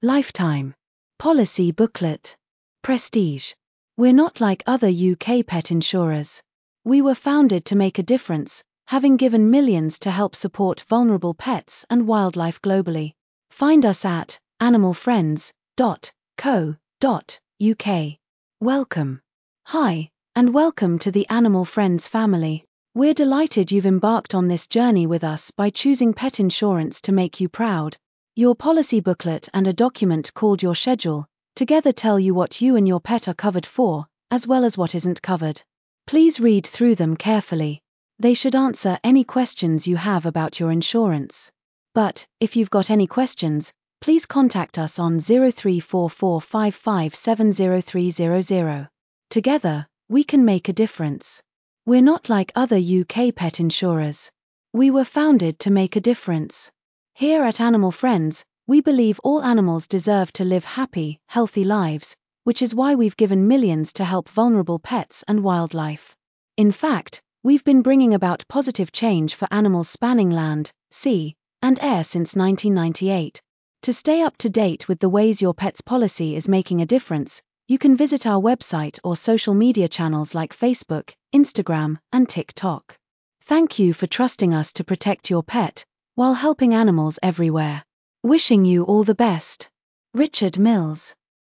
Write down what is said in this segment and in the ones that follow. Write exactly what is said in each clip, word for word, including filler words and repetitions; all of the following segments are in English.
Lifetime Policy Booklet. Prestige. We're not like other U K pet insurers. We were founded to make a difference, having given millions to help support vulnerable pets and wildlife globally. Find us at animal friends dot co dot U K. Welcome. Hi, and welcome to the Animal Friends family. We're delighted you've embarked on this journey with us by choosing pet insurance to make you proud. Your policy booklet and a document called Your Schedule together tell you what you and your pet are covered for, as well as what isn't covered. Please read through them carefully. They should answer any questions you have about your insurance. But, if you've got any questions, please contact us on zero three four four five five seven zero three zero zero. Together, we can make a difference. We're not like other U K pet insurers. We were founded to make a difference. Here at Animal Friends, we believe all animals deserve to live happy, healthy lives, which is why we've given millions to help vulnerable pets and wildlife. In fact, we've been bringing about positive change for animals spanning land, sea, and air since nineteen ninety-eight. To stay up to date with the ways your pet's policy is making a difference, you can visit our website or social media channels like Facebook, Instagram, and TikTok. Thank you for trusting us to protect your pet, while helping animals everywhere. Wishing you all the best. Richard Mills.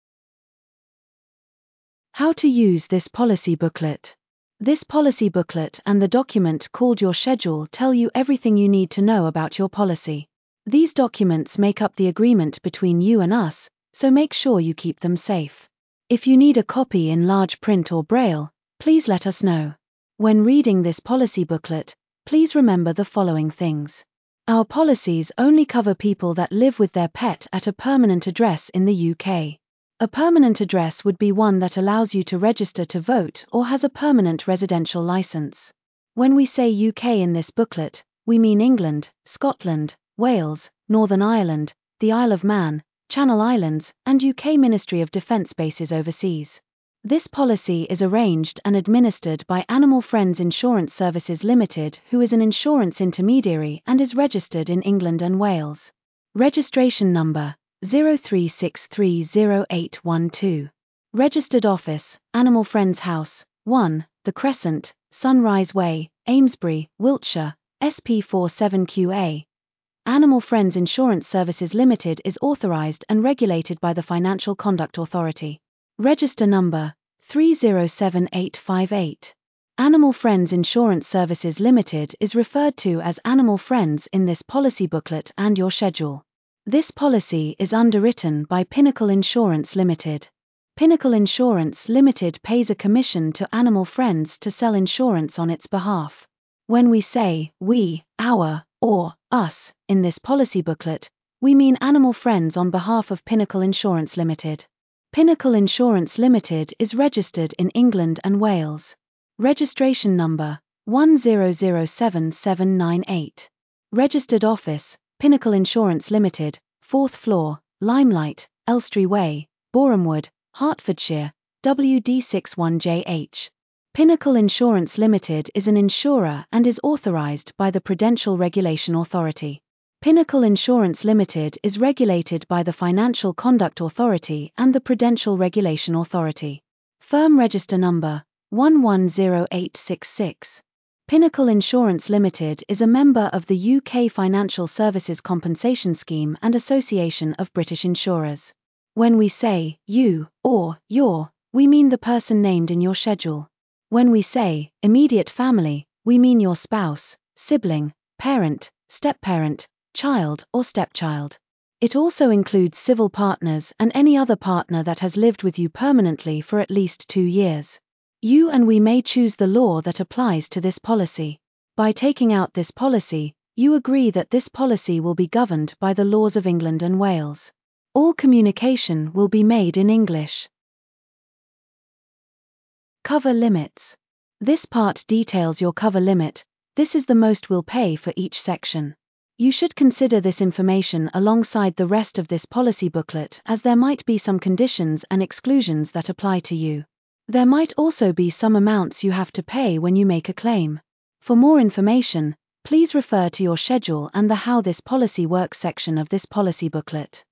How to use this policy booklet. This policy booklet and the document called Your Schedule tell you everything you need to know about your policy. These documents make up the agreement between you and us, so make sure you keep them safe. If you need a copy in large print or braille, please let us know. When reading this policy booklet, please remember the following things. Our policies only cover people that live with their pet at a permanent address in the U K. A permanent address would be one that allows you to register to vote or has a permanent residential license. When we say U K in this booklet, we mean England, Scotland, Wales, Northern Ireland, the Isle of Man, Channel Islands, and U K Ministry of Defence bases overseas. This policy is arranged and administered by Animal Friends Insurance Services Limited, who is an insurance intermediary and is registered in England and Wales. Registration number zero three six three zero eight one two. Registered office, Animal Friends House, one, The Crescent, Sunrise Way, Amesbury, Wiltshire, S P forty-seven Q A. Animal Friends Insurance Services Limited is authorised and regulated by the Financial Conduct Authority. Register number three zero seven eight five eight. Animal Friends Insurance Services Limited is referred to as Animal Friends in this policy booklet and Your Schedule. This policy is underwritten by Pinnacle Insurance Limited. Pinnacle Insurance Limited pays a commission to Animal Friends to sell insurance on its behalf. When we say we, our, or us in this policy booklet, we mean Animal Friends on behalf of Pinnacle Insurance Limited. Pinnacle Insurance Limited is registered in England and Wales. Registration number one zero zero seven seven nine eight. Registered office, Pinnacle Insurance Limited, fourth floor, Limelight, Elstree Way, Borehamwood, Hertfordshire, W D sixty-one J H. Pinnacle Insurance Limited is an insurer and is authorised by the Prudential Regulation Authority. Pinnacle Insurance Limited is regulated by the Financial Conduct Authority and the Prudential Regulation Authority. Firm register number one one zero eight six six. Pinnacle Insurance Limited is a member of the U K Financial Services Compensation Scheme and Association of British Insurers. When we say you or your, we mean the person named in your schedule. When we say immediate family, we mean your spouse, sibling, parent, step-parent, child or stepchild. It also includes civil partners and any other partner that has lived with you permanently for at least two years. You and we may choose the law that applies to this policy. By taking out this policy, you agree that this policy will be governed by the laws of England and Wales. All communication will be made in English. Cover limits. This part details your cover limit. This is the most we'll pay for each section. You should consider this information alongside the rest of this policy booklet, as there might be some conditions and exclusions that apply to you. There might also be some amounts you have to pay when you make a claim. For more information, please refer to your schedule and the How This Policy Works section of this policy booklet.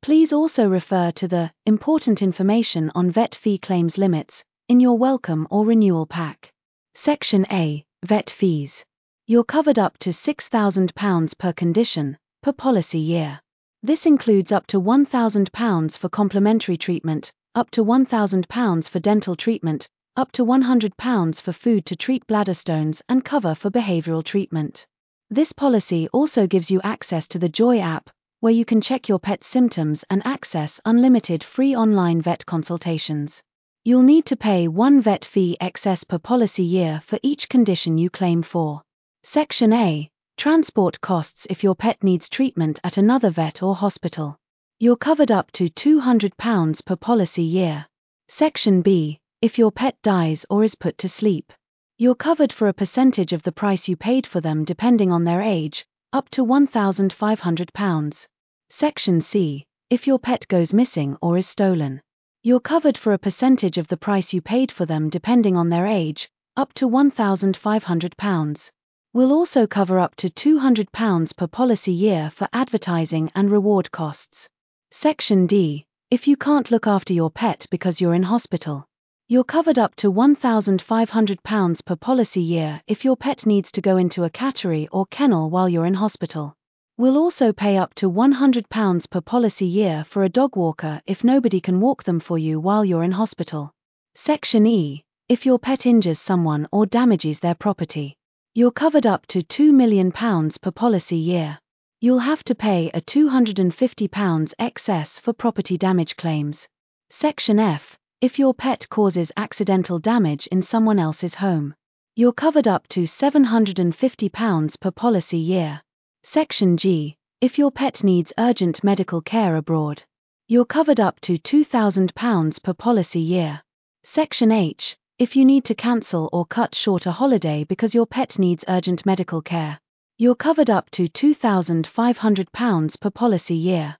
Please also refer to the Important Information on Vet Fee Claims Limits in your welcome or renewal pack. Section A. Vet Fees. You're covered up to six thousand pounds per condition, per policy year. This includes up to one thousand pounds for complementary treatment, up to one thousand pounds for dental treatment, up to one hundred pounds for food to treat bladder stones and cover for behavioral treatment. This policy also gives you access to the Joy app, where you can check your pet's symptoms and access unlimited free online vet consultations. You'll need to pay one vet fee excess per policy year for each condition you claim for. Section A. Transport costs if your pet needs treatment at another vet or hospital. You're covered up to two hundred pounds per policy year. Section B. If your pet dies or is put to sleep. You're covered for a percentage of the price you paid for them depending on their age, up to one thousand five hundred pounds. Section C. If your pet goes missing or is stolen. You're covered for a percentage of the price you paid for them depending on their age, up to one thousand five hundred pounds. We'll also cover up to two hundred pounds per policy year for advertising and reward costs. Section D. If you can't look after your pet because you're in hospital. You're covered up to one thousand five hundred pounds per policy year if your pet needs to go into a cattery or kennel while you're in hospital. We'll also pay up to one hundred pounds per policy year for a dog walker if nobody can walk them for you while you're in hospital. Section E. If your pet injures someone or damages their property. You're covered up to two million pounds per policy year. You'll have to pay a two hundred fifty pounds excess for property damage claims. Section F. If your pet causes accidental damage in someone else's home. You're covered up to seven hundred fifty pounds per policy year. Section G. If your pet needs urgent medical care abroad. You're covered up to two thousand pounds per policy year. Section H. If you need to cancel or cut short a holiday because your pet needs urgent medical care. You're covered up to two thousand five hundred pounds per policy year.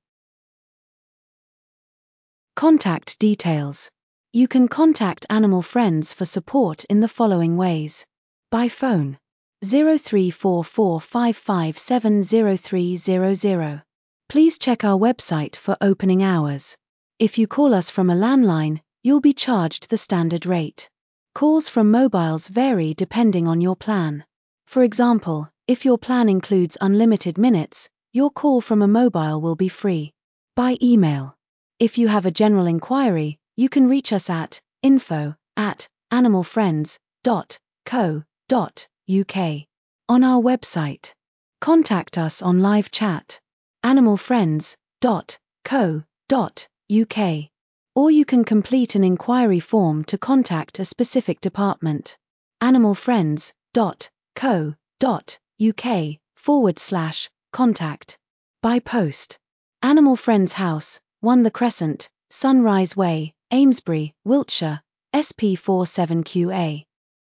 Contact details. You can contact Animal Friends for support in the following ways. By phone. zero three four four five five seven zero three zero zero. Please check our website for opening hours. If you call us from a landline, you'll be charged the standard rate. Calls from mobiles vary depending on your plan. For example, if your plan includes unlimited minutes, your call from a mobile will be free. By email. If you have a general inquiry, you can reach us at info at animalfriends dot co dot uk. On our website. Contact us on live chat. animalfriends dot co dot uk. Or you can complete an inquiry form to contact a specific department. animalfriends dot co dot uk forward slash contact. By post. Animal Friends House, one The Crescent, Sunrise Way, Amesbury, Wiltshire, S P four seven Q A.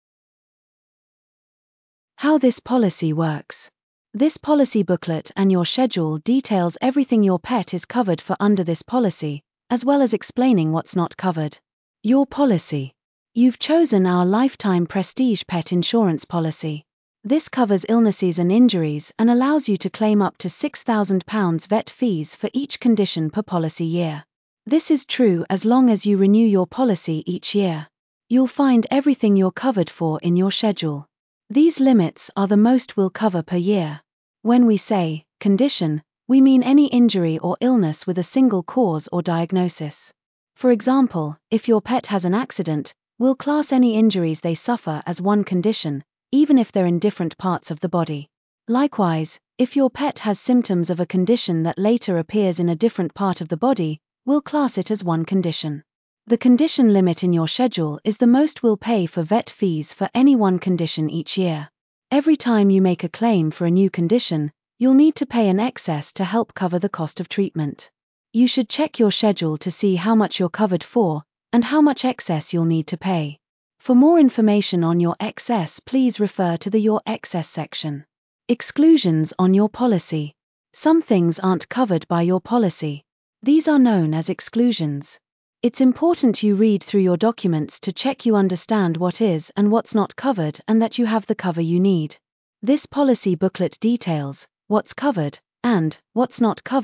How this policy works. This policy booklet and your schedule details everything your pet is covered for under this policy, as well as explaining what's not covered. Your policy. You've chosen our Lifetime Prestige Pet Insurance policy. This covers illnesses and injuries and allows you to claim up to six thousand pounds vet fees for each condition per policy year. This is true as long as you renew your policy each year. You'll find everything you're covered for in your schedule. These limits are the most we'll cover per year. When we say condition, we mean any injury or illness with a single cause or diagnosis. For example, if your pet has an accident, we'll class any injuries they suffer as one condition, even if they're in different parts of the body. Likewise, if your pet has symptoms of a condition that later appears in a different part of the body, we'll class it as one condition. The condition limit in your schedule is the most we'll pay for vet fees for any one condition each year. Every time you make a claim for a new condition, you'll need to pay an excess to help cover the cost of treatment. You should check your schedule to see how much you're covered for, and how much excess you'll need to pay. For more information on your excess, please refer to the Your Excess section. Exclusions on your policy. Some things aren't covered by your policy. These are known as exclusions. It's important you read through your documents to check you understand what is and what's not covered and that you have the cover you need. This policy booklet details what's covered and what's not covered,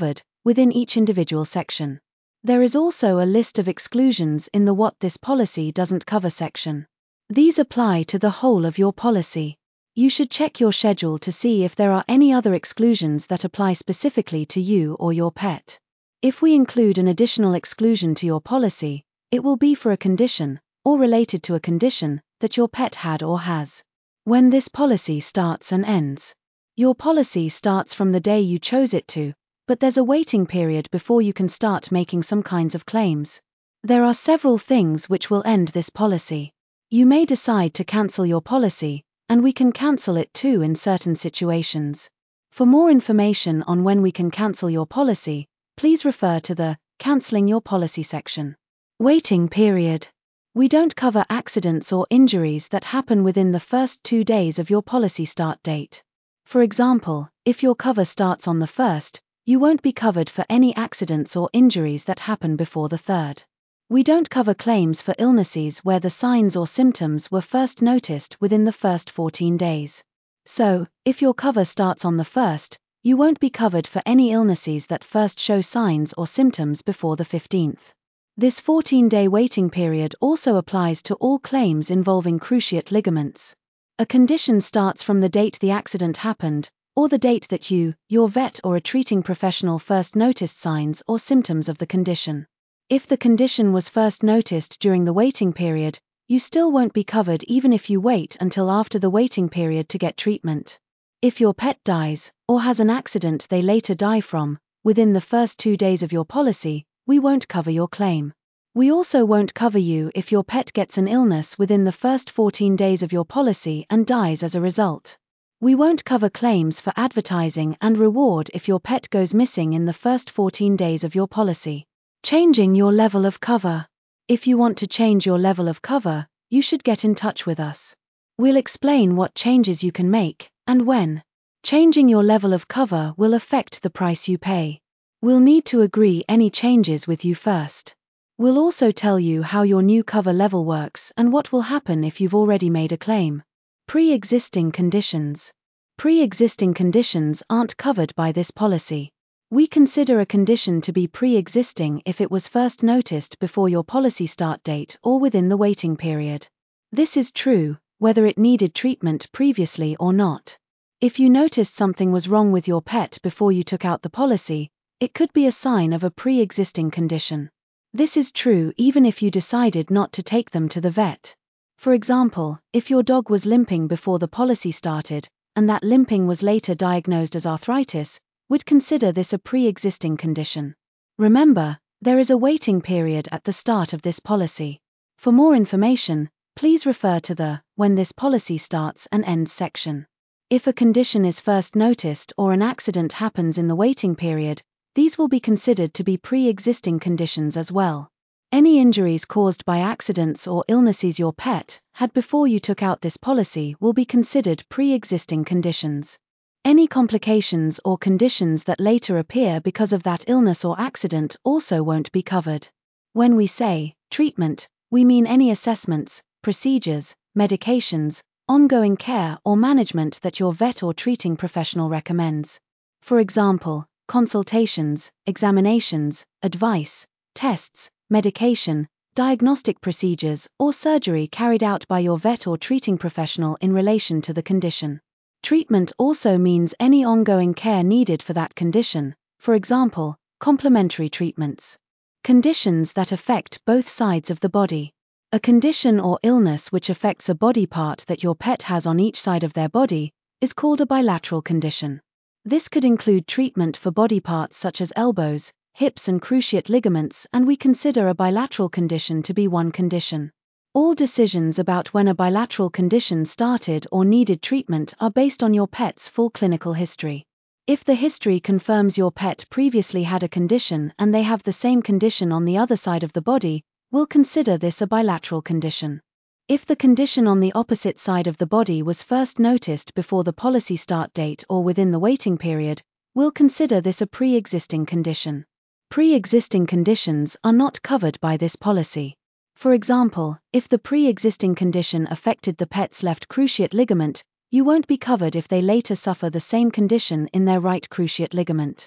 within each individual section. There is also a list of exclusions in the What This Policy Doesn't Cover section. These apply to the whole of your policy. You should check your schedule to see if there are any other exclusions that apply specifically to you or your pet. If we include an additional exclusion to your policy, it will be for a condition, or related to a condition, that your pet had or has. When this policy starts and ends. Your policy starts from the day you chose it to, but there's a waiting period before you can start making some kinds of claims. There are several things which will end this policy. You may decide to cancel your policy, and we can cancel it too in certain situations. For more information on when we can cancel your policy, please refer to the Cancelling Your Policy section. Waiting period. We don't cover accidents or injuries that happen within the first two days of your policy start date. For example, if your cover starts on the first, you won't be covered for any accidents or injuries that happen before the third. We don't cover claims for illnesses where the signs or symptoms were first noticed within the first fourteen days. So, if your cover starts on the first, you won't be covered for any illnesses that first show signs or symptoms before the fifteenth. This fourteen-day waiting period also applies to all claims involving cruciate ligaments. A condition starts from the date the accident happened, or the date that you, your vet or a treating professional first noticed signs or symptoms of the condition. If the condition was first noticed during the waiting period, you still won't be covered even if you wait until after the waiting period to get treatment. If your pet dies, or has an accident they later die from, within the first two days of your policy, we won't cover your claim. We also won't cover you if your pet gets an illness within the first fourteen days of your policy and dies as a result. We won't cover claims for advertising and reward if your pet goes missing in the first fourteen days of your policy. Changing your level of cover. If you want to change your level of cover, you should get in touch with us. We'll explain what changes you can make, and when. Changing your level of cover will affect the price you pay. We'll need to agree any changes with you first. We'll also tell you how your new cover level works and what will happen if you've already made a claim. Pre-existing conditions. Pre-existing conditions aren't covered by this policy. We consider a condition to be pre-existing if it was first noticed before your policy start date or within the waiting period. This is true, whether it needed treatment previously or not. If you noticed something was wrong with your pet before you took out the policy, it could be a sign of a pre-existing condition. This is true even if you decided not to take them to the vet. For example, if your dog was limping before the policy started, and that limping was later diagnosed as arthritis, we'd consider this a pre-existing condition. Remember, there is a waiting period at the start of this policy. For more information, please refer to the When This Policy Starts and Ends section. If a condition is first noticed or an accident happens in the waiting period, these will be considered to be pre-existing conditions as well. Any injuries caused by accidents or illnesses your pet had before you took out this policy will be considered pre-existing conditions. Any complications or conditions that later appear because of that illness or accident also won't be covered. When we say treatment, we mean any assessments, procedures, medications, ongoing care or management that your vet or treating professional recommends. For example, consultations, examinations, advice, tests, medication, diagnostic procedures, or surgery carried out by your vet or treating professional in relation to the condition. Treatment also means any ongoing care needed for that condition, for example, complementary treatments. Conditions that affect both sides of the body. A condition or illness which affects a body part that your pet has on each side of their body is called a bilateral condition. This could include treatment for body parts such as elbows, hips and cruciate ligaments, and we consider a bilateral condition to be one condition. All decisions about when a bilateral condition started or needed treatment are based on your pet's full clinical history. If the history confirms your pet previously had a condition and they have the same condition on the other side of the body, we'll consider this a bilateral condition. If the condition on the opposite side of the body was first noticed before the policy start date or within the waiting period, we'll consider this a pre-existing condition. Pre-existing conditions are not covered by this policy. For example, if the pre-existing condition affected the pet's left cruciate ligament, you won't be covered if they later suffer the same condition in their right cruciate ligament.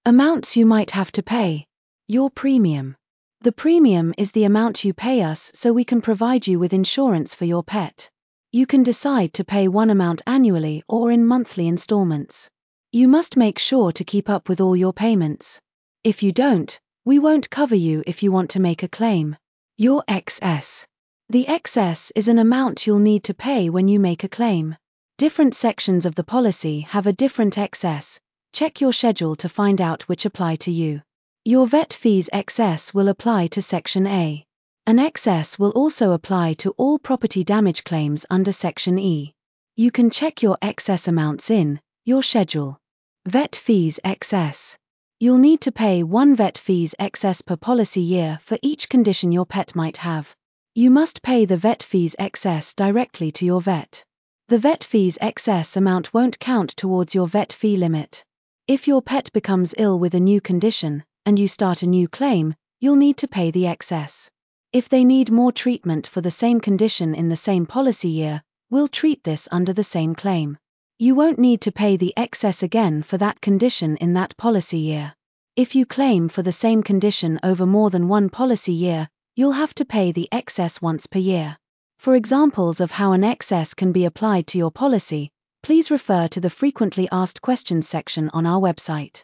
Amounts you might have to pay. Your premium. The premium is the amount you pay us so we can provide you with insurance for your pet. You can decide to pay one amount annually or in monthly installments. You must make sure to keep up with all your payments. If you don't, we won't cover you if you want to make a claim. Your excess. The excess is an amount you'll need to pay when you make a claim. Different sections of the policy have a different excess. Check your schedule to find out which apply to you. Your vet fees excess will apply to Section A. An excess will also apply to all property damage claims under Section E. You can check your excess amounts in your schedule. Vet fees excess. You'll need to pay one vet fees excess per policy year for each condition your pet might have. You must pay the vet fees excess directly to your vet. The vet fees excess amount won't count towards your vet fee limit. If your pet becomes ill with a new condition, and you start a new claim, you'll need to pay the excess. If they need more treatment for the same condition in the same policy year, we'll treat this under the same claim. You won't need to pay the excess again for that condition in that policy year. If you claim for the same condition over more than one policy year, you'll have to pay the excess once per year. For examples of how an excess can be applied to your policy, please refer to the frequently asked questions section on our website.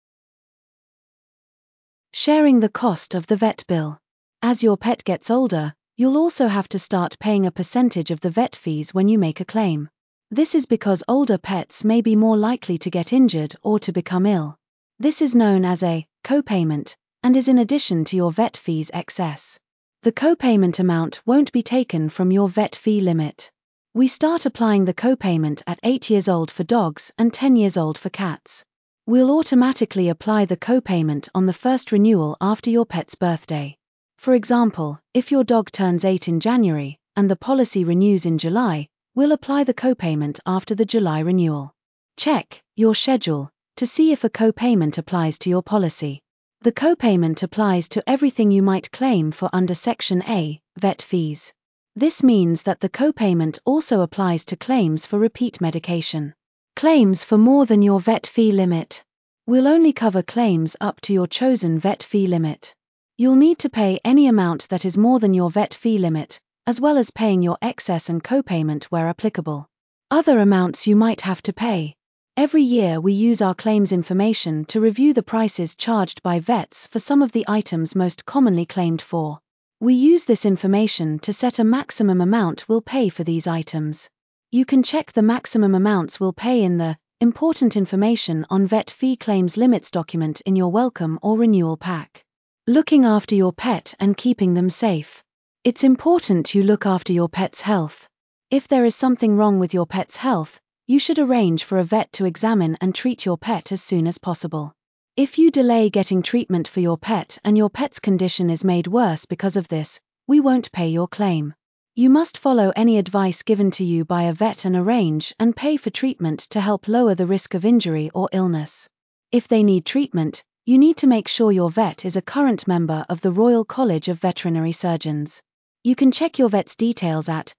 Sharing the cost of the vet bill. As your pet gets older, you'll also have to start paying a percentage of the vet fees when you make a claim. This is because older pets may be more likely to get injured or to become ill. This is known as a copayment, and is in addition to your vet fees excess. The copayment amount won't be taken from your vet fee limit. We start applying the copayment at eight years old for dogs and ten years old for cats. We'll automatically apply the copayment on the first renewal after your pet's birthday. For example, if your dog turns eight in January, and the policy renews in July, we'll apply the copayment after the July renewal. Check your schedule to see if a copayment applies to your policy. The copayment applies to everything you might claim for under Section A, vet fees. This means that the copayment also applies to claims for repeat medication. Claims for more than your vet fee limit. We'll only cover claims up to your chosen vet fee limit. You'll need to pay any amount that is more than your vet fee limit, as well as paying your excess and copayment where applicable. Other amounts you might have to pay. Every year we use our claims information to review the prices charged by vets for some of the items most commonly claimed for. We use this information to set a maximum amount we'll pay for these items. You can check the maximum amounts we'll pay in the Important Information on Vet Fee Claims Limits document in your welcome or renewal pack. Looking after your pet and keeping them safe. It's important you look after your pet's health. If there is something wrong with your pet's health, you should arrange for a vet to examine and treat your pet as soon as possible. If you delay getting treatment for your pet and your pet's condition is made worse because of this, we won't pay your claim. You must follow any advice given to you by a vet and arrange and pay for treatment to help lower the risk of injury or illness. If they need treatment, you need to make sure your vet is a current member of the Royal College of Veterinary Surgeons. You can check your vet's details at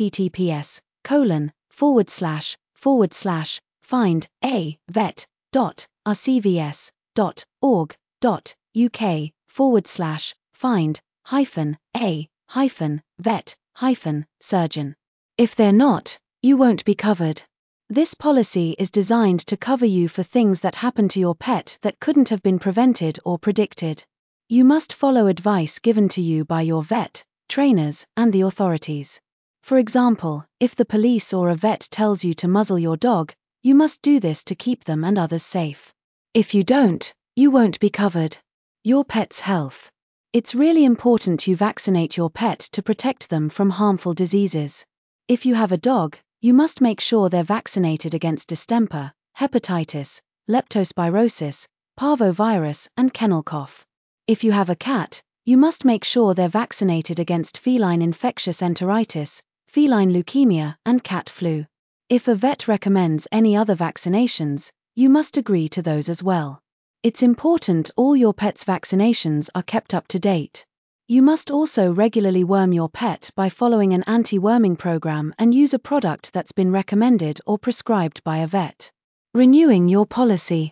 https colon forward slash forward slash find a vet dot rcvs dot org dot uk forward slash find hyphen a hyphen vet hyphen surgeon. If they're not, you won't be covered. This policy is designed to cover you for things that happen to your pet that couldn't have been prevented or predicted. You must follow advice given to you by your vet, trainers, and the authorities. For example, if the police or a vet tells you to muzzle your dog, you must do this to keep them and others safe. If you don't, you won't be covered. Your pet's health. It's really important you vaccinate your pet to protect them from harmful diseases. If you have a dog, you must make sure they're vaccinated against distemper, hepatitis, leptospirosis, parvovirus, and kennel cough. If you have a cat, you must make sure they're vaccinated against feline infectious enteritis, feline leukemia, and cat flu. If a vet recommends any other vaccinations, you must agree to those as well. It's important all your pet's vaccinations are kept up to date. You must also regularly worm your pet by following an anti-worming program and use a product that's been recommended or prescribed by a vet. Renewing your policy.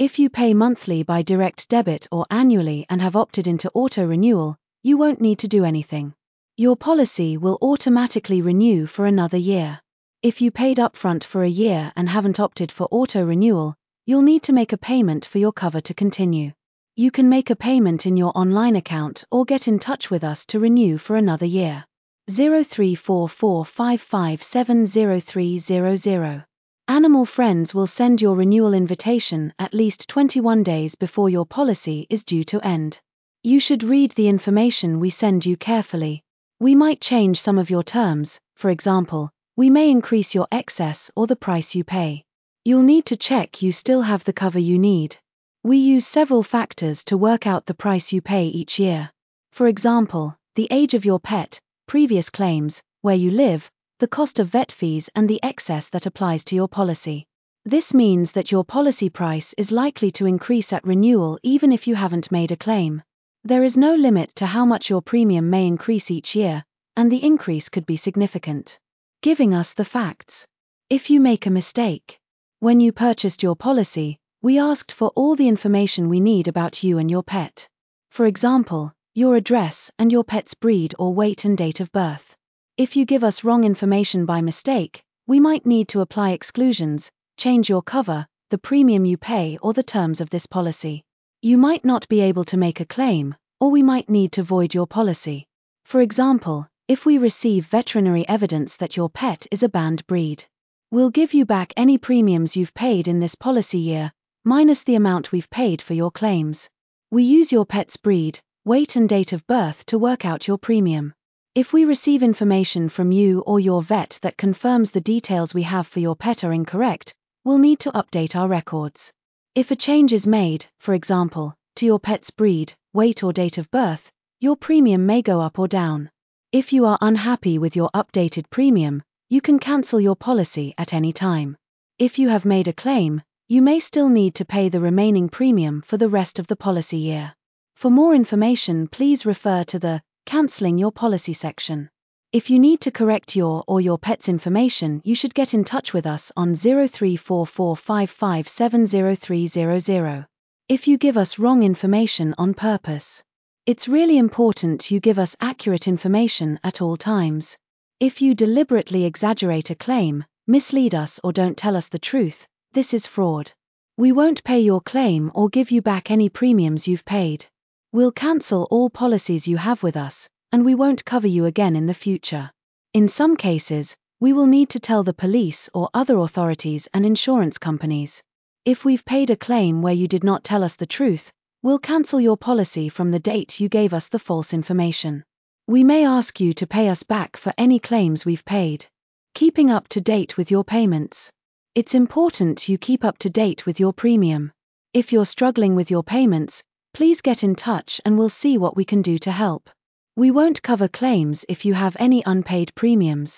If you pay monthly by direct debit or annually and have opted into auto-renewal, you won't need to do anything. Your policy will automatically renew for another year. If you paid upfront for a year and haven't opted for auto-renewal, you'll need to make a payment for your cover to continue. You can make a payment in your online account or get in touch with us to renew for another year. zero three four four five five seven zero three zero zero. Animal Friends will send your renewal invitation at least twenty-one days before your policy is due to end. You should read the information we send you carefully. We might change some of your terms, for example, we may increase your excess or the price you pay. You'll need to check you still have the cover you need. We use several factors to work out the price you pay each year. For example, the age of your pet, previous claims, where you live, the cost of vet fees and the excess that applies to your policy. This means that your policy price is likely to increase at renewal even if you haven't made a claim. There is no limit to how much your premium may increase each year, and the increase could be significant. Giving us the facts. If you make a mistake. When you purchased your policy, we asked for all the information we need about you and your pet. For example, your address and your pet's breed or weight and date of birth. If you give us wrong information by mistake, we might need to apply exclusions, change your cover, the premium you pay or the terms of this policy. You might not be able to make a claim, or we might need to void your policy. For example, if we receive veterinary evidence that your pet is a banned breed. We'll give you back any premiums you've paid in this policy year, minus the amount we've paid for your claims. We use your pet's breed, weight and date of birth to work out your premium. If we receive information from you or your vet that confirms the details we have for your pet are incorrect, we'll need to update our records. If a change is made, for example, to your pet's breed, weight or date of birth, your premium may go up or down. If you are unhappy with your updated premium, you can cancel your policy at any time. If you have made a claim, you may still need to pay the remaining premium for the rest of the policy year. For more information, please refer to the Cancelling Your Policy section. If you need to correct your or your pet's information, you should get in touch with us on zero three four four five five seven zero three zero zero. If you give us wrong information on purpose. It's really important you give us accurate information at all times. If you deliberately exaggerate a claim, mislead us or don't tell us the truth, this is fraud. We won't pay your claim or give you back any premiums you've paid. We'll cancel all policies you have with us, and we won't cover you again in the future. In some cases, we will need to tell the police or other authorities and insurance companies. If we've paid a claim where you did not tell us the truth, we'll cancel your policy from the date you gave us the false information. We may ask you to pay us back for any claims we've paid. Keeping up to date with your payments. It's important you keep up to date with your premium. If you're struggling with your payments, please get in touch and we'll see what we can do to help. We won't cover claims if you have any unpaid premiums.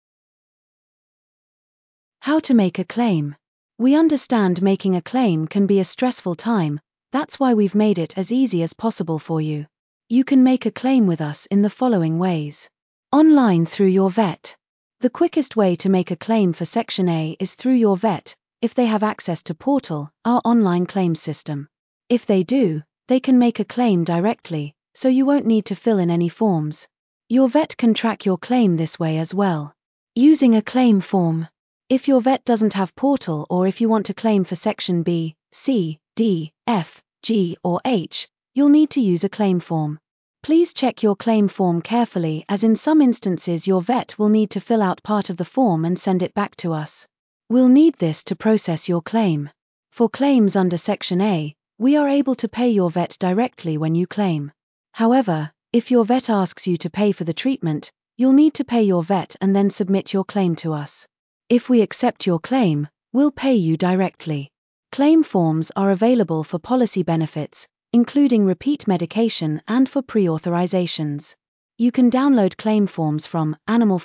How to make a claim. We understand making a claim can be a stressful time, that's why we've made it as easy as possible for you. You can make a claim with us in the following ways. Online through your vet. The quickest way to make a claim for Section A is through your vet, if they have access to Portal, our online claims system. If they do, they can make a claim directly, so you won't need to fill in any forms. Your vet can track your claim this way as well. Using a claim form. If your vet doesn't have Portal or if you want to claim for Section B, C, D, F, G or H, you'll need to use a claim form. Please check your claim form carefully, as in some instances your vet will need to fill out part of the form and send it back to us. We'll need this to process your claim. For claims under Section A, we are able to pay your vet directly when you claim. However, if your vet asks you to pay for the treatment, you'll need to pay your vet and then submit your claim to us. If we accept your claim, we'll pay you directly. Claim forms are available for policy benefits, including repeat medication and for pre-authorizations. You can download claim forms from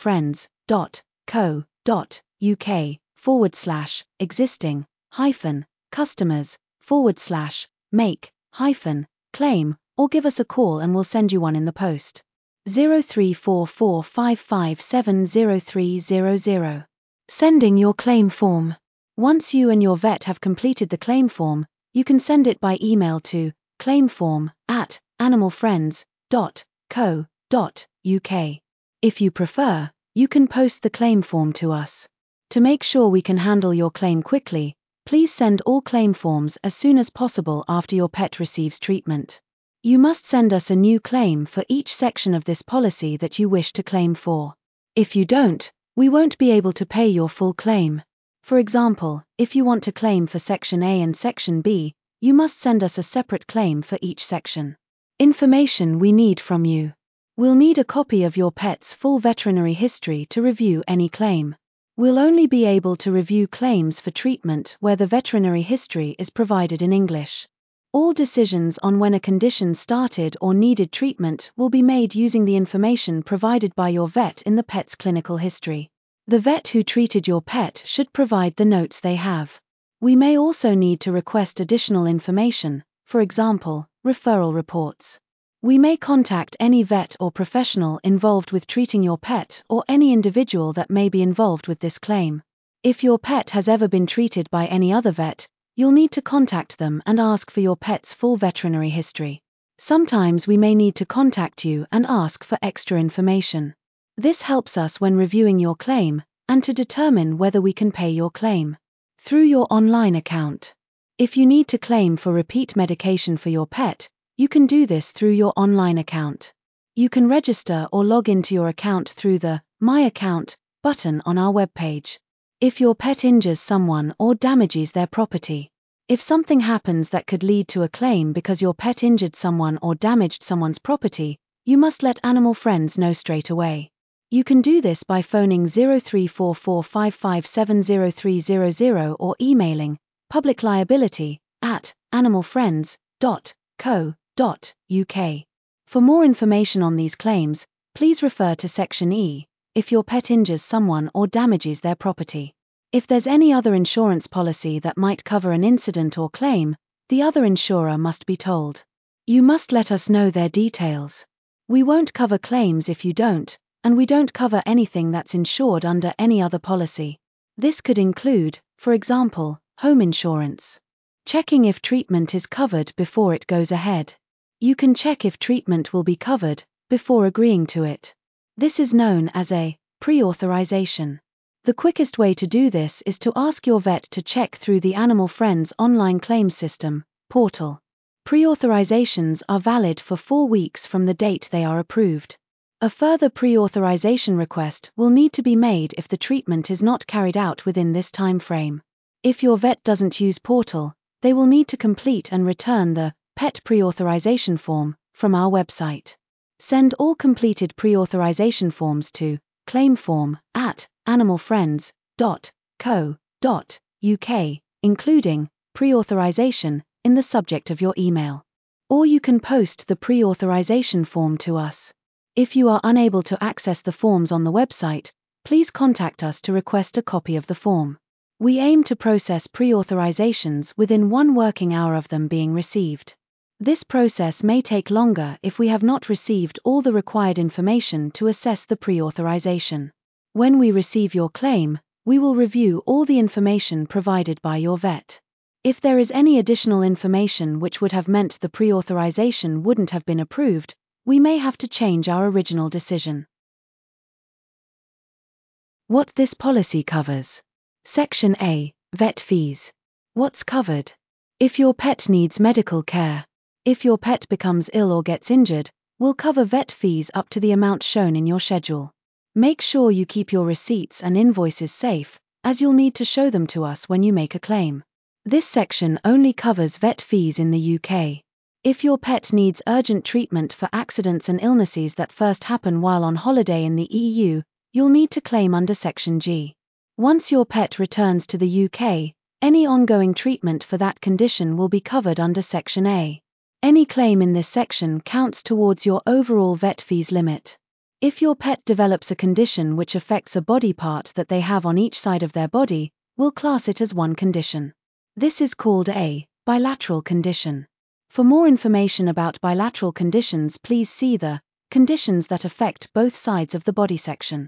animalfriends.co.uk forward slash existing hyphen customers forward slash make hyphen claim, or give us a call and we'll send you one in the post. zero three four four five five seven zero three zero zero. Sending your claim form. Once you and your vet have completed the claim form, You can send it by email to claimform at animalfriends dot co dot uk. If you prefer, you can post the claim form to us. To make sure we can handle your claim quickly, please send all claim forms as soon as possible after your pet receives treatment. You must send us a new claim for each section of this policy that you wish to claim for. If you don't, we won't be able to pay your full claim. For example, if you want to claim for Section A and Section B, you must send us a separate claim for each section. Information we need from you. We'll need a copy of your pet's full veterinary history to review any claim. We'll only be able to review claims for treatment where the veterinary history is provided in English. All decisions on when a condition started or needed treatment will be made using the information provided by your vet in the pet's clinical history. The vet who treated your pet should provide the notes they have. We may also need to request additional information, for example, referral reports. We may contact any vet or professional involved with treating your pet or any individual that may be involved with this claim. If your pet has ever been treated by any other vet, you'll need to contact them and ask for your pet's full veterinary history. Sometimes we may need to contact you and ask for extra information. This helps us when reviewing your claim and to determine whether we can pay your claim. Through your online account. If you need to claim for repeat medication for your pet, you can do this through your online account. You can register or log into your account through the My Account button on our webpage. If your pet injures someone or damages their property. If something happens that could lead to a claim because your pet injured someone or damaged someone's property, you must let Animal Friends know straight away. You can do this by phoning zero three four four five five seven zero three zero zero or emailing public liability at animalfriends dot co dot uk. For more information on these claims, please refer to Section E, if your pet injures someone or damages their property. If there's any other insurance policy that might cover an incident or claim, the other insurer must be told. You must let us know their details. We won't cover claims if you don't, and we don't cover anything that's insured under any other policy. This could include, for example, home insurance. Checking if treatment is covered before it goes ahead. You can check if treatment will be covered before agreeing to it. This is known as a pre-authorization. The quickest way to do this is to ask your vet to check through the Animal Friends online claims system portal. Pre-authorizations are valid for four weeks from the date they are approved. A further pre-authorization request will need to be made if the treatment is not carried out within this time frame. If your vet doesn't use portal, they will need to complete and return the pet pre-authorization form from our website. Send all completed pre-authorization forms to claimform at animalfriends dot co dot uk, including pre-authorization in the subject of your email. Or you can post the pre-authorization form to us. If you are unable to access the forms on the website, please contact us to request a copy of the form. We aim to process pre-authorizations within one working hour of them being received. This process may take longer if we have not received all the required information to assess the pre-authorization. When we receive your claim, we will review all the information provided by your vet. If there is any additional information which would have meant the pre-authorization wouldn't have been approved, we may have to change our original decision. What this policy covers. Section A, Vet Fees. What's covered? If your pet needs medical care. If your pet becomes ill or gets injured, we'll cover vet fees up to the amount shown in your schedule. Make sure you keep your receipts and invoices safe, as you'll need to show them to us when you make a claim. This section only covers vet fees in the U K. If your pet needs urgent treatment for accidents and illnesses that first happen while on holiday in the E U, you'll need to claim under Section G. Once your pet returns to the U K, any ongoing treatment for that condition will be covered under Section A. Any claim in this section counts towards your overall vet fees limit. If your pet develops a condition which affects a body part that they have on each side of their body, we'll class it as one condition. This is called a bilateral condition. For more information about bilateral conditions, please see the Conditions that affect both sides of the body section.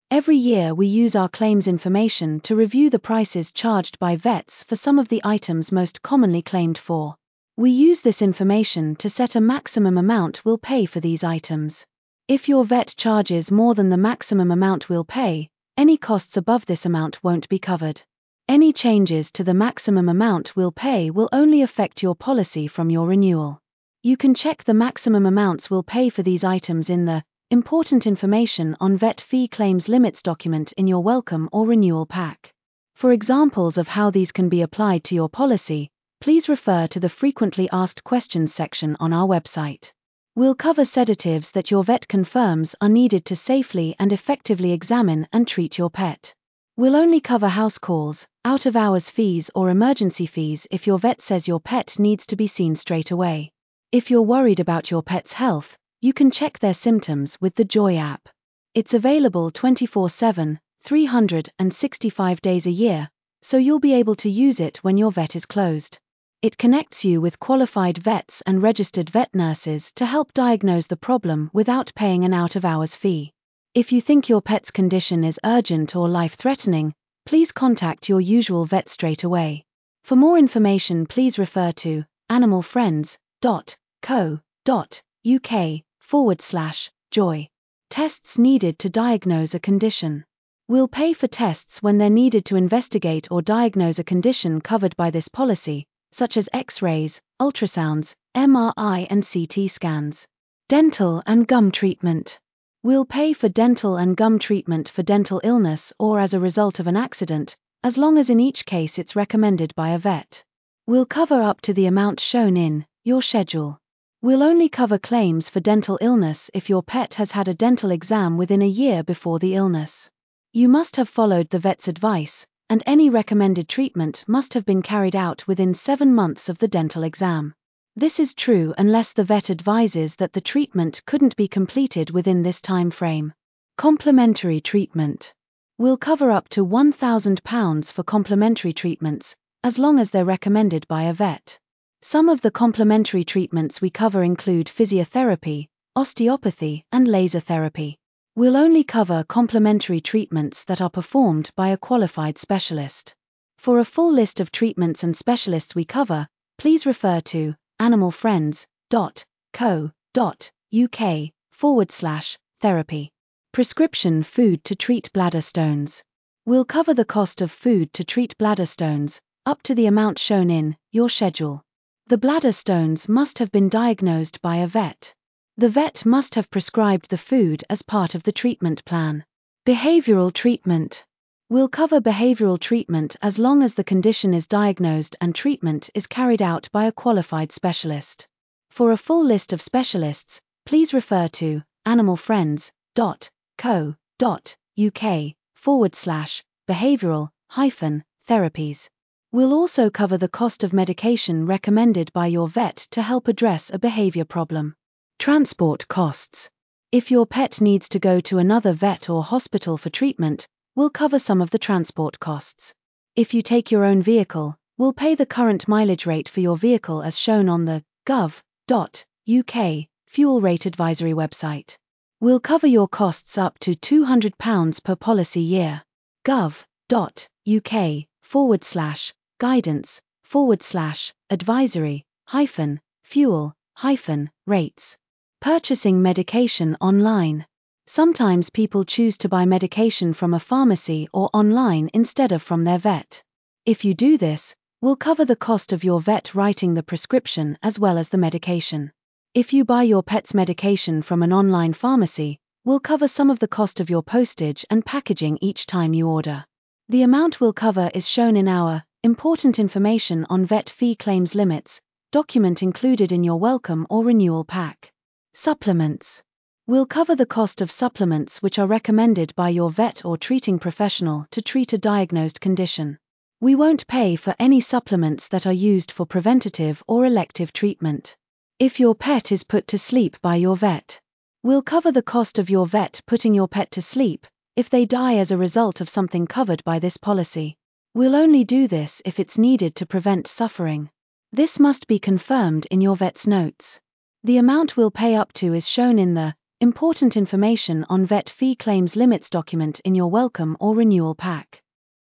Every year we use our claims information to review the prices charged by vets for some of the items most commonly claimed for. We use this information to set a maximum amount we'll pay for these items. If your vet charges more than the maximum amount we'll pay, any costs above this amount won't be covered. Any changes to the maximum amount we'll pay will only affect your policy from your renewal. You can check the maximum amounts we'll pay for these items in the Important Information on Vet Fee Claims Limits document in your welcome or renewal pack. For examples of how these can be applied to your policy, please refer to the Frequently Asked Questions section on our website. We'll cover sedatives that your vet confirms are needed to safely and effectively examine and treat your pet. We'll only cover house calls, out-of-hours fees or emergency fees if your vet says your pet needs to be seen straight away. If you're worried about your pet's health, you can check their symptoms with the Joy app. It's available twenty-four seven, three hundred sixty-five days a year, so you'll be able to use it when your vet is closed. It connects you with qualified vets and registered vet nurses to help diagnose the problem without paying an out-of-hours fee. If you think your pet's condition is urgent or life-threatening, please contact your usual vet straight away. For more information, please refer to animal friends dot co dot uk forward slash joy. Tests needed to diagnose a condition. We'll pay for tests when they're needed to investigate or diagnose a condition covered by this policy, such as X-rays, ultrasounds, M R I and C T scans. Dental and gum treatment. We'll pay for dental and gum treatment for dental illness or as a result of an accident, as long as in each case it's recommended by a vet. We'll cover up to the amount shown in your schedule. We'll only cover claims for dental illness if your pet has had a dental exam within a year before the illness. You must have followed the vet's advice, and any recommended treatment must have been carried out within seven months of the dental exam. This is true unless the vet advises that the treatment couldn't be completed within this time frame. Complementary treatment. We'll cover up to one thousand pounds for complementary treatments, as long as they're recommended by a vet. Some of the complementary treatments we cover include physiotherapy, osteopathy, and laser therapy. We'll only cover complementary treatments that are performed by a qualified specialist. For a full list of treatments and specialists we cover, please refer to animal friends dot co dot uk forward slash therapy. Prescription food to treat bladder stones. We'll cover the cost of food to treat bladder stones, up to the amount shown in your schedule. The bladder stones must have been diagnosed by a vet. The vet must have prescribed the food as part of the treatment plan. Behavioral treatment. We'll cover behavioral treatment as long as the condition is diagnosed and treatment is carried out by a qualified specialist. For a full list of specialists, please refer to animal friends dot co dot uk forward slash behavioral hyphen therapies. We'll also cover the cost of medication recommended by your vet to help address a behavior problem. Transport costs. If your pet needs to go to another vet or hospital for treatment, we'll cover some of the transport costs. If you take your own vehicle, we'll pay the current mileage rate for your vehicle as shown on the gov dot uk fuel rate advisory website. We'll cover your costs up to two hundred pounds per policy year. gov dot uk forward slash guidance forward slash advisory hyphen fuel hyphen rates. Purchasing medication online. Sometimes people choose to buy medication from a pharmacy or online instead of from their vet. If you do this, we'll cover the cost of your vet writing the prescription as well as the medication. If you buy your pet's medication from an online pharmacy, we'll cover some of the cost of your postage and packaging each time you order. The amount we'll cover is shown in our Important Information on Vet Fee Claims Limits document included in your welcome or renewal pack. Supplements. We'll cover the cost of supplements which are recommended by your vet or treating professional to treat a diagnosed condition. We won't pay for any supplements that are used for preventative or elective treatment. If your pet is put to sleep by your vet, we'll cover the cost of your vet putting your pet to sleep if they die as a result of something covered by this policy. We'll only do this if it's needed to prevent suffering. This must be confirmed in your vet's notes. The amount we'll pay up to is shown in the Important information on vet fee claims limits document in your welcome or renewal pack.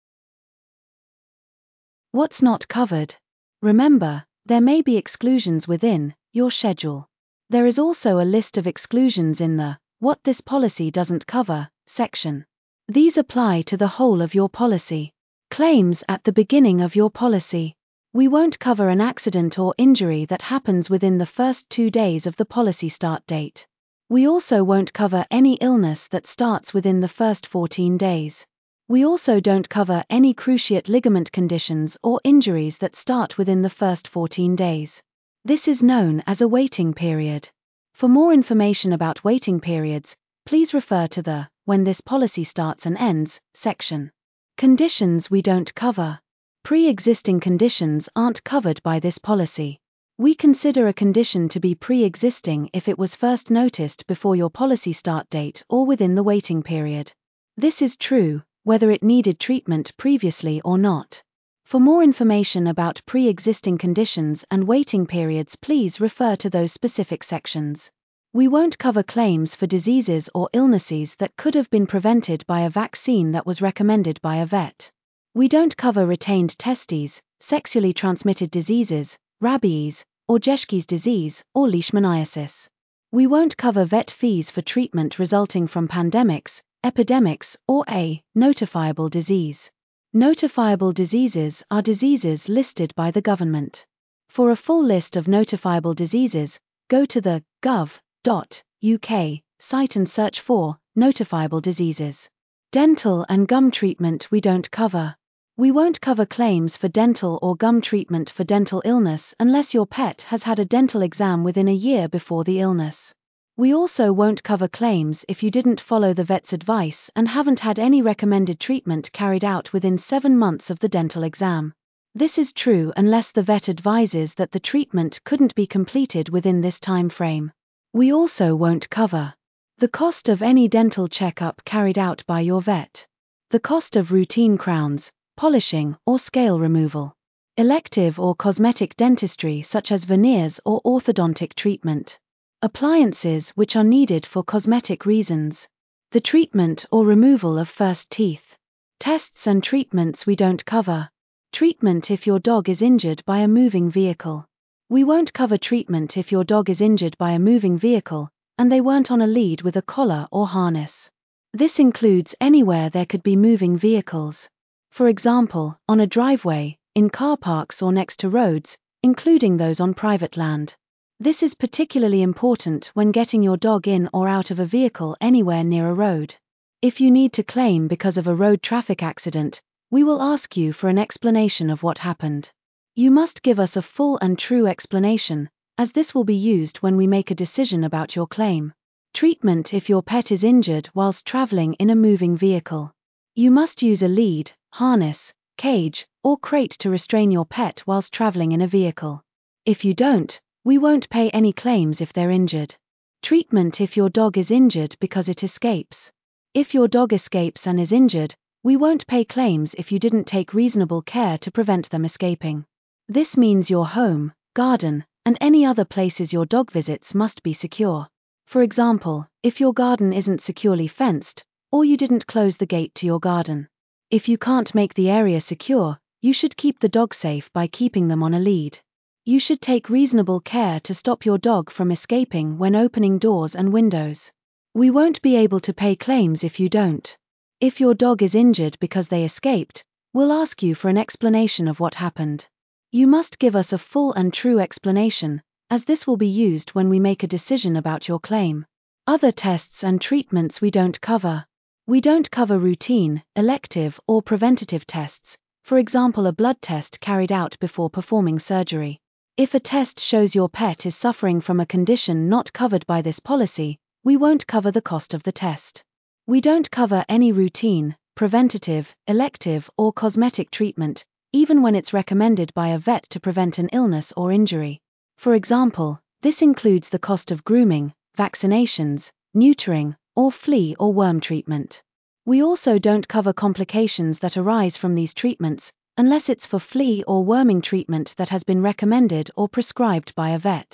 What's not covered? Remember, there may be exclusions within your schedule. There is also a list of exclusions in the What this policy doesn't cover section. These apply to the whole of your policy. Claims at the beginning of your policy. We won't cover an accident or injury that happens within the first two days of the policy start date. We also won't cover any illness that starts within the first fourteen days. We also don't cover any cruciate ligament conditions or injuries that start within the first fourteen days. This is known as a waiting period. For more information about waiting periods, please refer to the When this policy starts and ends section. Conditions we don't cover. Pre-existing conditions aren't covered by this policy. We consider a condition to be pre-existing if it was first noticed before your policy start date or within the waiting period. This is true whether it needed treatment previously or not. For more information about pre-existing conditions and waiting periods, please refer to those specific sections. We won't cover claims for diseases or illnesses that could have been prevented by a vaccine that was recommended by a vet. We don't cover retained testes, sexually transmitted diseases, rabies, or Jeschke's disease, or leishmaniasis. We won't cover vet fees for treatment resulting from pandemics, epidemics, or a notifiable disease. Notifiable diseases are diseases listed by the government. For a full list of notifiable diseases, go to the gov dot U K site and search for notifiable diseases. Dental and gum treatment we don't cover. We won't cover claims for dental or gum treatment for dental illness unless your pet has had a dental exam within a year before the illness. We also won't cover claims if you didn't follow the vet's advice and haven't had any recommended treatment carried out within seven months of the dental exam. This is true unless the vet advises that the treatment couldn't be completed within this time frame. We also won't cover the cost of any dental checkup carried out by your vet, the cost of routine crowns, polishing, or scale removal, elective or cosmetic dentistry such as veneers or orthodontic treatment, appliances which are needed for cosmetic reasons, the treatment or removal of first teeth, tests and treatments we don't cover. Treatment if your dog is injured by a moving vehicle. We won't cover treatment if your dog is injured by a moving vehicle and they weren't on a lead with a collar or harness. This includes anywhere there could be moving vehicles. For example, on a driveway, in car parks or next to roads, including those on private land. This is particularly important when getting your dog in or out of a vehicle anywhere near a road. If you need to claim because of a road traffic accident, we will ask you for an explanation of what happened. You must give us a full and true explanation, as this will be used when we make a decision about your claim. Treatment if your pet is injured whilst traveling in a moving vehicle. You must use a lead, harness, cage, or crate to restrain your pet whilst traveling in a vehicle. If you don't, we won't pay any claims if they're injured. Treatment if your dog is injured because it escapes. If your dog escapes and is injured, we won't pay claims if you didn't take reasonable care to prevent them escaping. This means your home, garden, and any other places your dog visits must be secure. For example, if your garden isn't securely fenced, or you didn't close the gate to your garden. If you can't make the area secure, you should keep the dog safe by keeping them on a lead. You should take reasonable care to stop your dog from escaping when opening doors and windows. We won't be able to pay claims if you don't. If your dog is injured because they escaped, we'll ask you for an explanation of what happened. You must give us a full and true explanation, as this will be used when we make a decision about your claim. Other tests and treatments we don't cover. We don't cover routine, elective, or preventative tests, for example a blood test carried out before performing surgery. If a test shows your pet is suffering from a condition not covered by this policy, we won't cover the cost of the test. We don't cover any routine, preventative, elective, or cosmetic treatment, even when it's recommended by a vet to prevent an illness or injury. For example, this includes the cost of grooming, vaccinations, neutering, or flea or worm treatment. We also don't cover complications that arise from these treatments, unless it's for flea or worming treatment that has been recommended or prescribed by a vet.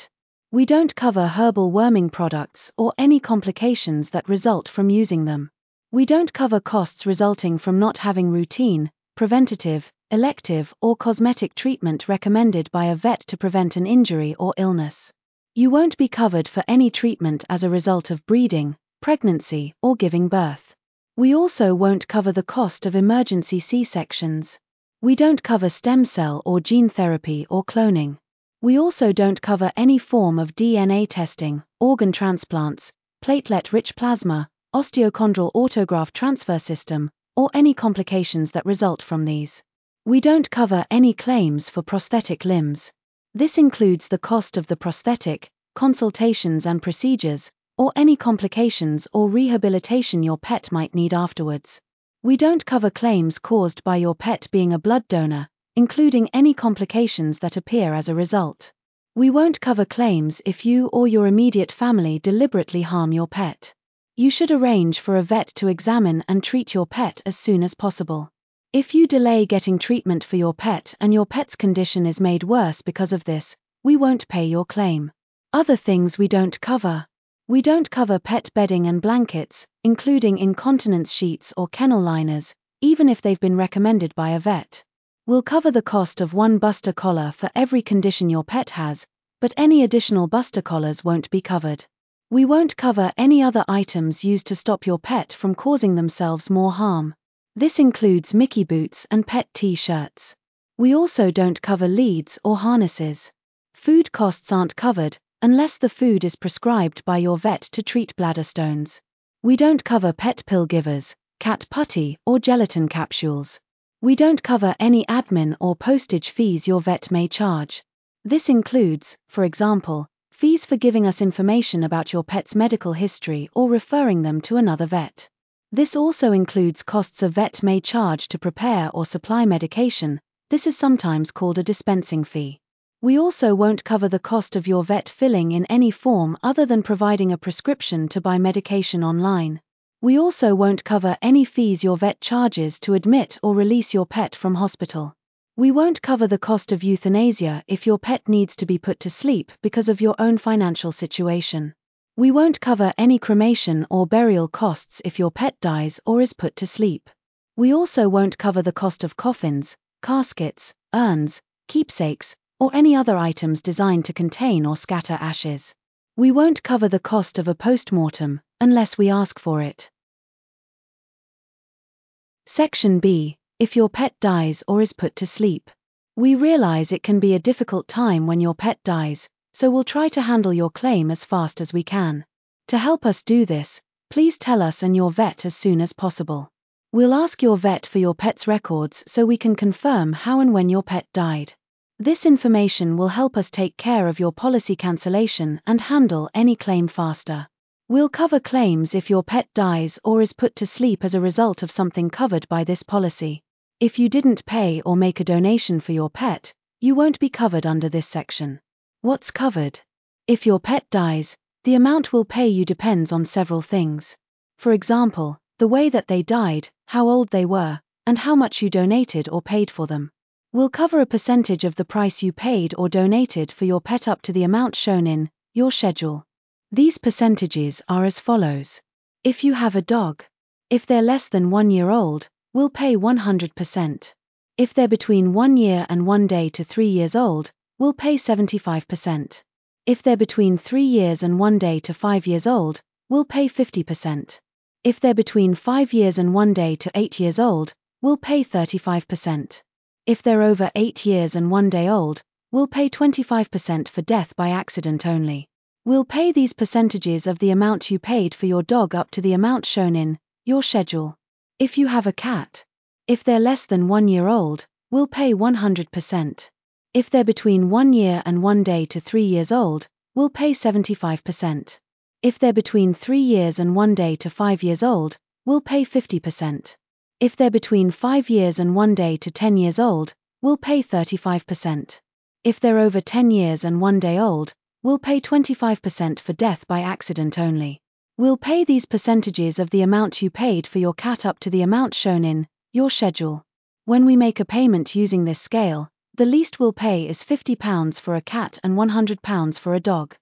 We don't cover herbal worming products or any complications that result from using them. We don't cover costs resulting from not having routine, preventative, elective, or cosmetic treatment recommended by a vet to prevent an injury or illness. You won't be covered for any treatment as a result of breeding, pregnancy, or giving birth. We also won't cover the cost of emergency C-sections. We don't cover stem cell or gene therapy or cloning. We also don't cover any form of D N A testing, organ transplants, platelet-rich plasma, osteochondral autograft transfer system, or any complications that result from these. We don't cover any claims for prosthetic limbs. This includes the cost of the prosthetic, consultations and procedures, or any complications or rehabilitation your pet might need afterwards. We don't cover claims caused by your pet being a blood donor, including any complications that appear as a result. We won't cover claims if you or your immediate family deliberately harm your pet. You should arrange for a vet to examine and treat your pet as soon as possible. If you delay getting treatment for your pet and your pet's condition is made worse because of this, we won't pay your claim. Other things we don't cover. We don't cover pet bedding and blankets, including incontinence sheets or kennel liners, even if they've been recommended by a vet. We'll cover the cost of one Buster collar for every condition your pet has, but any additional Buster collars won't be covered. We won't cover any other items used to stop your pet from causing themselves more harm. This includes Mickey boots and pet T-shirts. We also don't cover leads or harnesses. Food costs aren't covered, unless the food is prescribed by your vet to treat bladder stones. We don't cover pet pill givers, cat putty, or gelatin capsules. We don't cover any admin or postage fees your vet may charge. This includes, for example, fees for giving us information about your pet's medical history or referring them to another vet. This also includes costs a vet may charge to prepare or supply medication. This is sometimes called a dispensing fee. We also won't cover the cost of your vet filling in any form other than providing a prescription to buy medication online. We also won't cover any fees your vet charges to admit or release your pet from hospital. We won't cover the cost of euthanasia if your pet needs to be put to sleep because of your own financial situation. We won't cover any cremation or burial costs if your pet dies or is put to sleep. We also won't cover the cost of coffins, caskets, urns, keepsakes, or any other items designed to contain or scatter ashes. We won't cover the cost of a post-mortem, unless we ask for it. Section B. If your pet dies or is put to sleep. We realize it can be a difficult time when your pet dies, so we'll try to handle your claim as fast as we can. To help us do this, please tell us and your vet as soon as possible. We'll ask your vet for your pet's records so we can confirm how and when your pet died. This information will help us take care of your policy cancellation and handle any claim faster. We'll cover claims if your pet dies or is put to sleep as a result of something covered by this policy. If you didn't pay or make a donation for your pet, you won't be covered under this section. What's covered? If your pet dies, the amount we'll pay you depends on several things. For example, the way that they died, how old they were, and how much you donated or paid for them. We'll cover a percentage of the price you paid or donated for your pet up to the amount shown in your schedule. These percentages are as follows. If you have a dog, if they're less than one year old, we'll pay one hundred percent. If they're between one year and one day to three years old, we'll pay seventy-five percent. If they're between three years and one day to five years old, we'll pay fifty percent. If they're between five years and one day to eight years old, we'll pay thirty-five percent. If they're over eight years and one day old, we'll pay twenty-five percent for death by accident only. We'll pay these percentages of the amount you paid for your dog up to the amount shown in your schedule. If you have a cat, if they're less than one year old, we'll pay one hundred percent. If they're between one year and one day to three years old, we'll pay seventy-five percent. If they're between three years and one day to five years old, we'll pay fifty percent. If they're between five years and one day to ten years old, we'll pay thirty-five percent. If they're over ten years and one day old, we'll pay twenty-five percent for death by accident only. We'll pay these percentages of the amount you paid for your cat up to the amount shown in your schedule. When we make a payment using this scale, the least we'll pay is fifty pounds for a cat and one hundred pounds for a dog.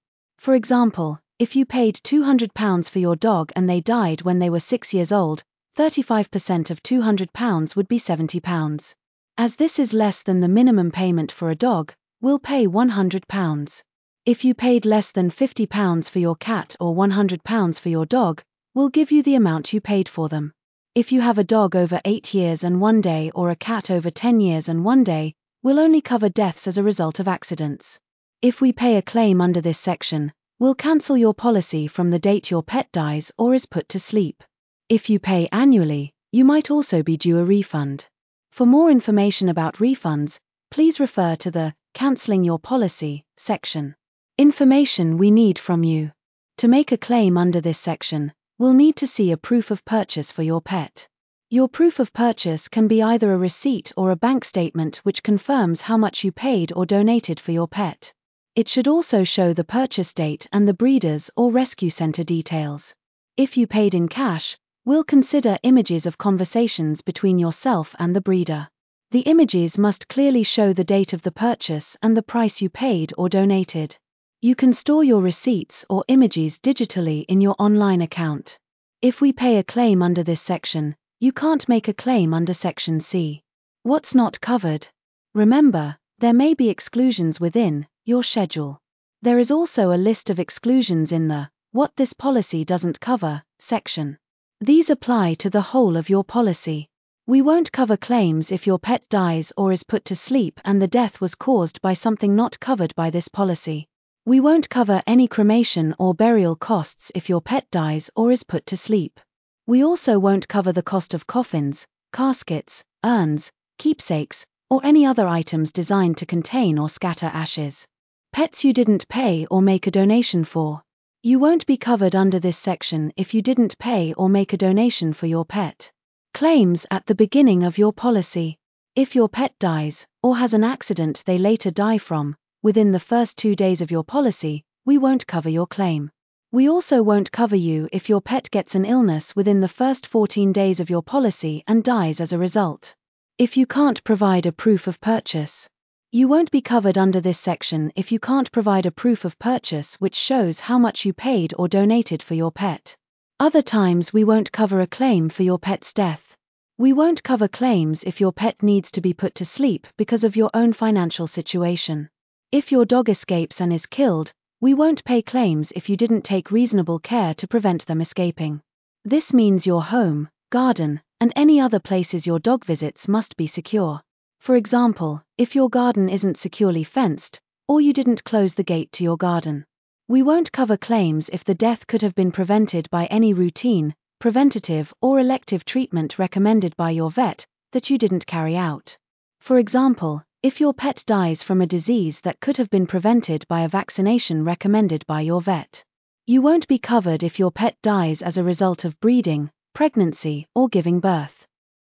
For example, if you paid two hundred pounds for your dog and they died when they were six years old, thirty-five percent of two hundred pounds would be seventy pounds. As this is less than the minimum payment for a dog, we'll pay one hundred pounds. If you paid less than fifty pounds for your cat or one hundred pounds for your dog, we'll give you the amount you paid for them. If you have a dog over eight years and one day or a cat over ten years and one day, we'll only cover deaths as a result of accidents. If we pay a claim under this section, we'll cancel your policy from the date your pet dies or is put to sleep. If you pay annually, you might also be due a refund. For more information about refunds, please refer to the Cancelling Your Policy section. Information we need from you. To make a claim under this section, we'll need to see a proof of purchase for your pet. Your proof of purchase can be either a receipt or a bank statement which confirms how much you paid or donated for your pet. It should also show the purchase date and the breeders or rescue center details. If you paid in cash, we'll consider images of conversations between yourself and the breeder. The images must clearly show the date of the purchase and the price you paid or donated. You can store your receipts or images digitally in your online account. If we pay a claim under this section, you can't make a claim under Section C. What's not covered? Remember, there may be exclusions within your schedule. There is also a list of exclusions in the What this policy doesn't cover section. These apply to the whole of your policy. We won't cover claims if your pet dies or is put to sleep and the death was caused by something not covered by this policy. We won't cover any cremation or burial costs if your pet dies or is put to sleep. We also won't cover the cost of coffins, caskets, urns, keepsakes, or any other items designed to contain or scatter ashes. Pets you didn't pay or make a donation for. You won't be covered under this section if you didn't pay or make a donation for your pet. Claims at the beginning of your policy. If your pet dies, or has an accident they later die from, within the first two days of your policy, we won't cover your claim. We also won't cover you if your pet gets an illness within the first fourteen days of your policy and dies as a result. If you can't provide a proof of purchase. You won't be covered under this section if you can't provide a proof of purchase which shows how much you paid or donated for your pet. Other times we won't cover a claim for your pet's death. We won't cover claims if your pet needs to be put to sleep because of your own financial situation. If your dog escapes and is killed, we won't pay claims if you didn't take reasonable care to prevent them escaping. This means your home, garden, and any other places your dog visits must be secure. For example, if your garden isn't securely fenced, or you didn't close the gate to your garden. We won't cover claims if the death could have been prevented by any routine, preventative or elective treatment recommended by your vet that you didn't carry out. For example, if your pet dies from a disease that could have been prevented by a vaccination recommended by your vet. You won't be covered if your pet dies as a result of breeding, pregnancy, or giving birth.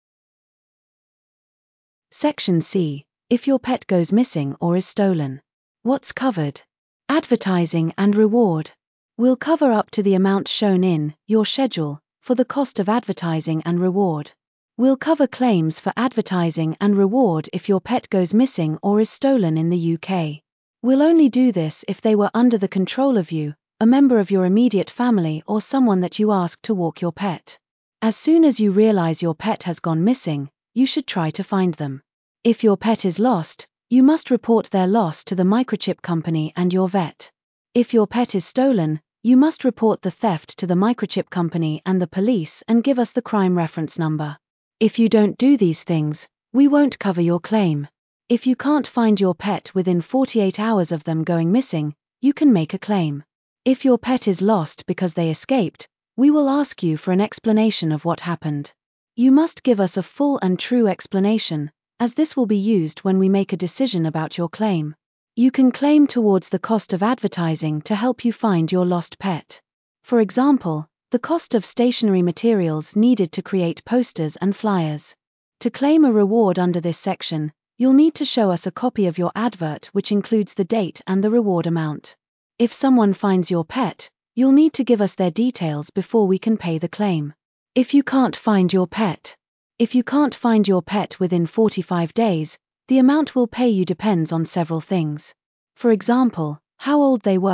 Section C. If your pet goes missing or is stolen. What's covered? Advertising and reward. We'll cover up to the amount shown in your schedule for the cost of advertising and reward. We'll cover claims for advertising and reward if your pet goes missing or is stolen in the U K. We'll only do this if they were under the control of you, a member of your immediate family or someone that you asked to walk your pet. As soon as you realize your pet has gone missing, you should try to find them. If your pet is lost, you must report their loss to the microchip company and your vet. If your pet is stolen, you must report the theft to the microchip company and the police and give us the crime reference number. If you don't do these things, we won't cover your claim. If you can't find your pet within forty-eight hours of them going missing, you can make a claim. If your pet is lost because they escaped, we will ask you for an explanation of what happened. You must give us a full and true explanation, as this will be used when we make a decision about your claim. You can claim towards the cost of advertising to help you find your lost pet. For example, the cost of stationery materials needed to create posters and flyers. To claim a reward under this section, you'll need to show us a copy of your advert which includes the date and the reward amount. If someone finds your pet, you'll need to give us their details before we can pay the claim. If you can't find your pet. If you can't find your pet within forty-five days, the amount we'll pay you depends on several things. For example, how old they were,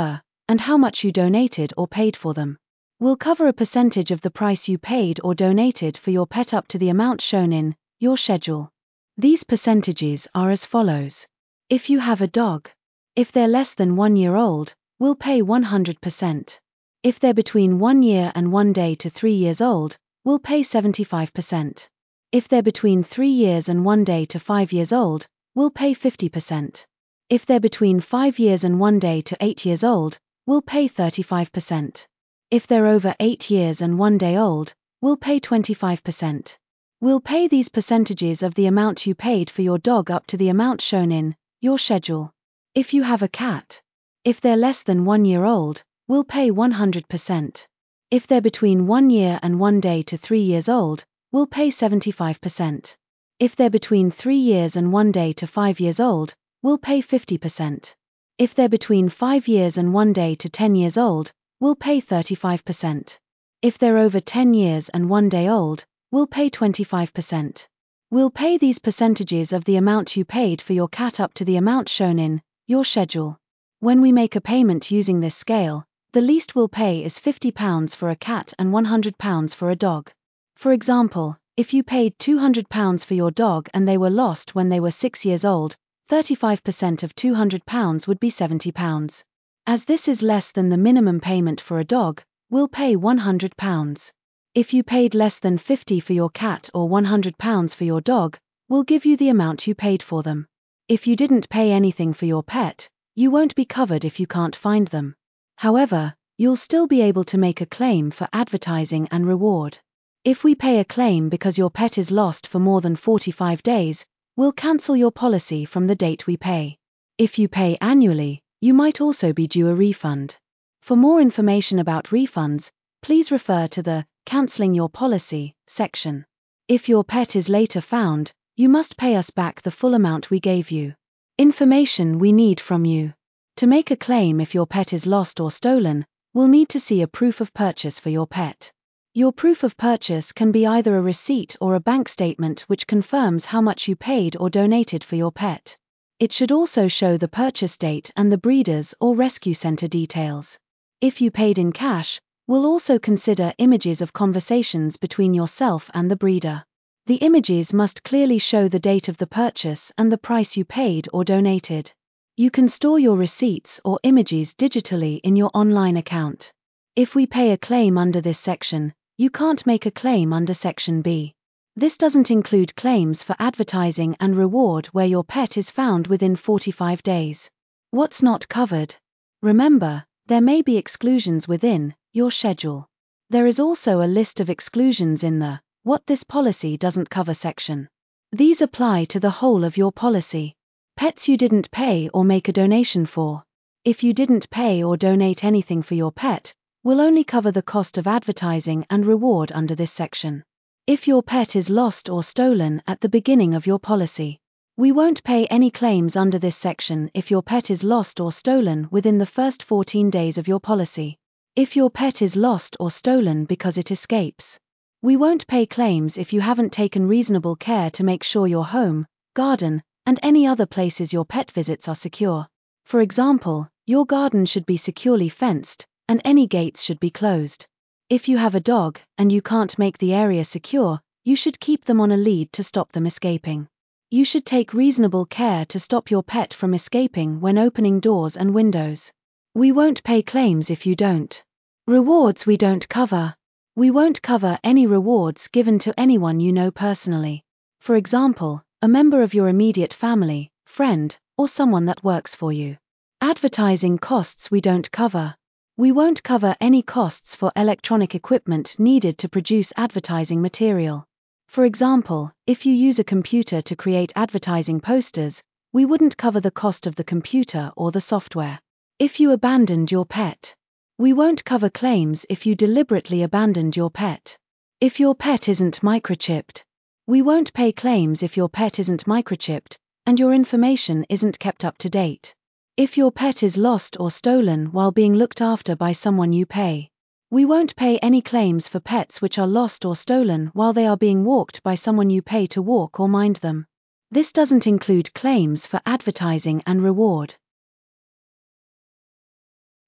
and how much you donated or paid for them. We'll cover a percentage of the price you paid or donated for your pet up to the amount shown in your schedule. These percentages are as follows. If you have a dog, if they're less than one year old, we'll pay one hundred percent. If they're between one year and one day to three years old, we'll pay seventy-five percent. If they're between three years and one day to five years old, we'll pay fifty percent. If they're between five years and one day to eight years old, we'll pay thirty-five percent. If they're over eight years and one day old, we'll pay twenty-five percent. We'll pay these percentages of the amount you paid for your dog up to the amount shown in your schedule. If you have a cat, if they're less than one year old, we'll pay one hundred percent. If they're between one year and one day to three years old, we'll pay seventy-five percent. If they're between three years and one day to five years old, we'll pay fifty percent. If they're between five years and one day to ten years old, we'll pay thirty-five percent. If they're over ten years and one day old, we'll pay twenty-five percent. We'll pay these percentages of the amount you paid for your cat up to the amount shown in your schedule. When we make a payment using this scale, the least we'll pay is fifty pounds for a cat and one hundred pounds for a dog. For example, if you paid two hundred pounds for your dog and they were lost when they were six years old, thirty-five percent of two hundred pounds would be seventy pounds. As this is less than the minimum payment for a dog, we'll pay one hundred pounds. If you paid less than fifty for your cat or one hundred pounds for your dog, we'll give you the amount you paid for them. If you didn't pay anything for your pet, you won't be covered if you can't find them. However, you'll still be able to make a claim for advertising and reward. If we pay a claim because your pet is lost for more than forty-five days, we'll cancel your policy from the date we pay. If you pay annually, you might also be due a refund. For more information about refunds, please refer to the Cancelling Your Policy section. If your pet is later found, you must pay us back the full amount we gave you. Information we need from you. To make a claim if your pet is lost or stolen, we'll need to see a proof of purchase for your pet. Your proof of purchase can be either a receipt or a bank statement which confirms how much you paid or donated for your pet. It should also show the purchase date and the breeder's or rescue center details. If you paid in cash, we'll also consider images of conversations between yourself and the breeder. The images must clearly show the date of the purchase and the price you paid or donated. You can store your receipts or images digitally in your online account. If we pay a claim under this section, you can't make a claim under Section B. This doesn't include claims for advertising and reward where your pet is found within forty-five days. What's not covered? Remember, there may be exclusions within your schedule. There is also a list of exclusions in the What this policy doesn't cover section. These apply to the whole of your policy. Pets you didn't pay or make a donation for. If you didn't pay or donate anything for your pet, we'll only cover the cost of advertising and reward under this section. If your pet is lost or stolen at the beginning of your policy, we won't pay any claims under this section if your pet is lost or stolen within the first fourteen days of your policy. If your pet is lost or stolen because it escapes, we won't pay claims if you haven't taken reasonable care to make sure your home, garden, and any other places your pet visits are secure. For example, your garden should be securely fenced, and any gates should be closed. If you have a dog and you can't make the area secure, you should keep them on a lead to stop them escaping. You should take reasonable care to stop your pet from escaping when opening doors and windows. We won't pay claims if you don't. Rewards we don't cover. We won't cover any rewards given to anyone you know personally. For example, a member of your immediate family, friend, or someone that works for you. Advertising costs we don't cover. We won't cover any costs for electronic equipment needed to produce advertising material. For example, if you use a computer to create advertising posters, we wouldn't cover the cost of the computer or the software. If you abandoned your pet, we won't cover claims if you deliberately abandoned your pet. If your pet isn't microchipped, we won't pay claims if your pet isn't microchipped and your information isn't kept up to date. If your pet is lost or stolen while being looked after by someone you pay, we won't pay any claims for pets which are lost or stolen while they are being walked by someone you pay to walk or mind them. This doesn't include claims for advertising and reward.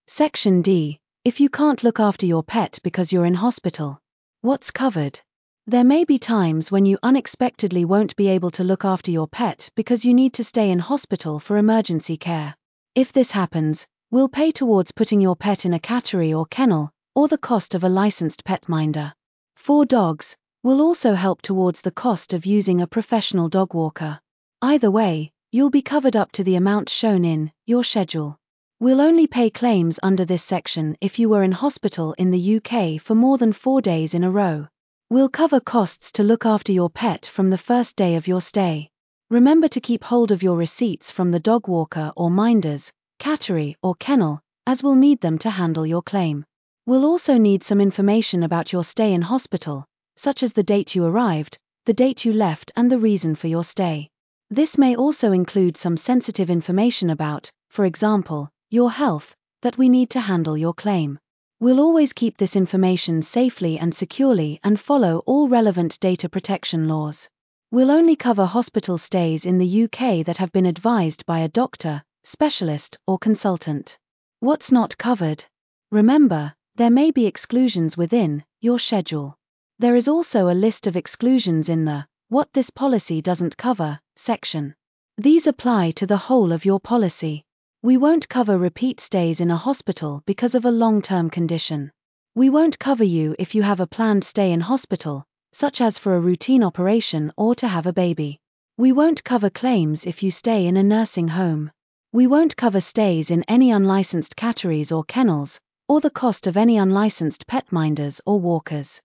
Section D. If you can't look after your pet because you're in hospital. What's covered? There may be times when you unexpectedly won't be able to look after your pet because you need to stay in hospital for emergency care. If this happens, we'll pay towards putting your pet in a cattery or kennel, or the cost of a licensed pet minder. For dogs, we'll also help towards the cost of using a professional dog walker. Either way, you'll be covered up to the amount shown in your schedule. We'll only pay claims under this section if you were in hospital in the U K for more than four days in a row. We'll cover costs to look after your pet from the first day of your stay. Remember to keep hold of your receipts from the dog walker or minders, cattery or kennel, as we'll need them to handle your claim. We'll also need some information about your stay in hospital, such as the date you arrived, the date you left and the reason for your stay. This may also include some sensitive information about, for example, your health, that we need to handle your claim. We'll always keep this information safely and securely and follow all relevant data protection laws. We'll only cover hospital stays in the U K that have been advised by a doctor, specialist, or consultant. What's not covered? Remember, there may be exclusions within your schedule. There is also a list of exclusions in the What this policy doesn't cover section. These apply to the whole of your policy. We won't cover repeat stays in a hospital because of a long-term condition. We won't cover you if you have a planned stay in hospital, such as for a routine operation or to have a baby. We won't cover claims if you stay in a nursing home. We won't cover stays in any unlicensed catteries or kennels, or the cost of any unlicensed pet minders or walkers.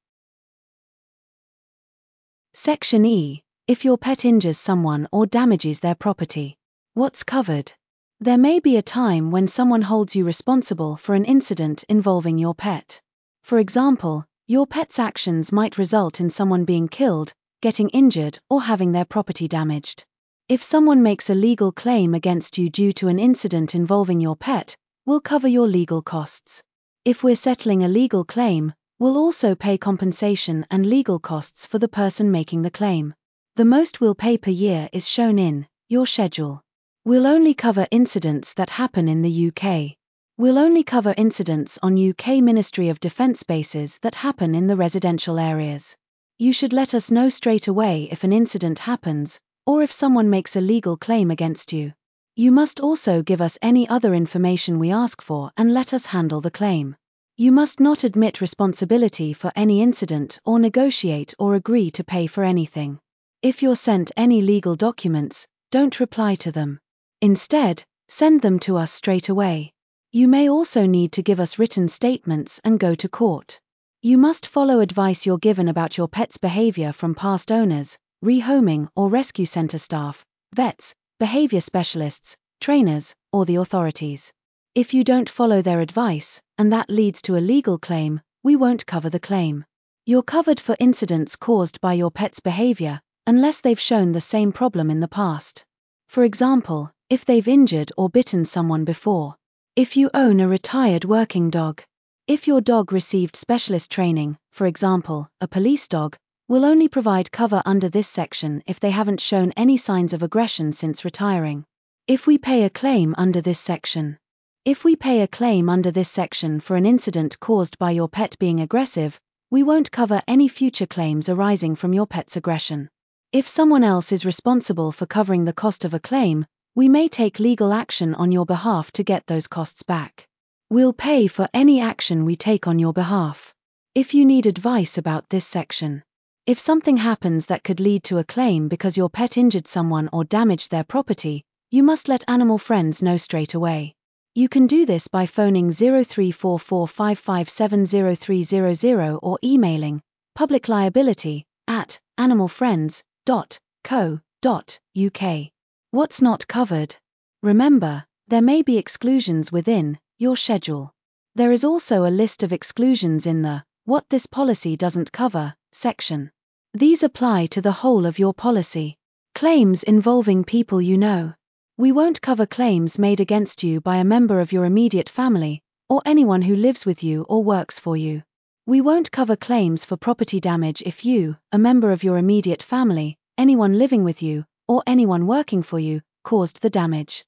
Section E. If your pet injures someone or damages their property. What's covered? There may be a time when someone holds you responsible for an incident involving your pet. For example, your pet's actions might result in someone being killed, getting injured, or having their property damaged. If someone makes a legal claim against you due to an incident involving your pet, we'll cover your legal costs. If we're settling a legal claim, we'll also pay compensation and legal costs for the person making the claim. The most we'll pay per year is shown in your schedule. We'll only cover incidents that happen in the U K. We'll only cover incidents on U K Ministry of Defence bases that happen in the residential areas. You should let us know straight away if an incident happens, or if someone makes a legal claim against you. You must also give us any other information we ask for and let us handle the claim. You must not admit responsibility for any incident or negotiate or agree to pay for anything. If you're sent any legal documents, don't reply to them. Instead, send them to us straight away. You may also need to give us written statements and go to court. You must follow advice you're given about your pet's behavior from past owners, rehoming or rescue center staff, vets, behavior specialists, trainers, or the authorities. If you don't follow their advice, and that leads to a legal claim, we won't cover the claim. You're covered for incidents caused by your pet's behavior, unless they've shown the same problem in the past. For example, if they've injured or bitten someone before. If you own a retired working dog. If your dog received specialist training, for example, a police dog, we'll only provide cover under this section if they haven't shown any signs of aggression since retiring. If we pay a claim under this section. If we pay a claim under this section for an incident caused by your pet being aggressive, we won't cover any future claims arising from your pet's aggression. If someone else is responsible for covering the cost of a claim, we may take legal action on your behalf to get those costs back. We'll pay for any action we take on your behalf. If you need advice about this section. If something happens that could lead to a claim because your pet injured someone or damaged their property, you must let Animal Friends know straight away. You can do this by phoning zero three four four five five seven zero three zero zero or emailing public liability at animal friends dot co dot U K. What's not covered? Remember, there may be exclusions within your schedule. There is also a list of exclusions in the What this policy doesn't cover section. These apply to the whole of your policy. Claims involving people you know. We won't cover claims made against you by a member of your immediate family, or anyone who lives with you or works for you. We won't cover claims for property damage if you, a member of your immediate family, anyone living with you, or anyone working for you, caused the damage.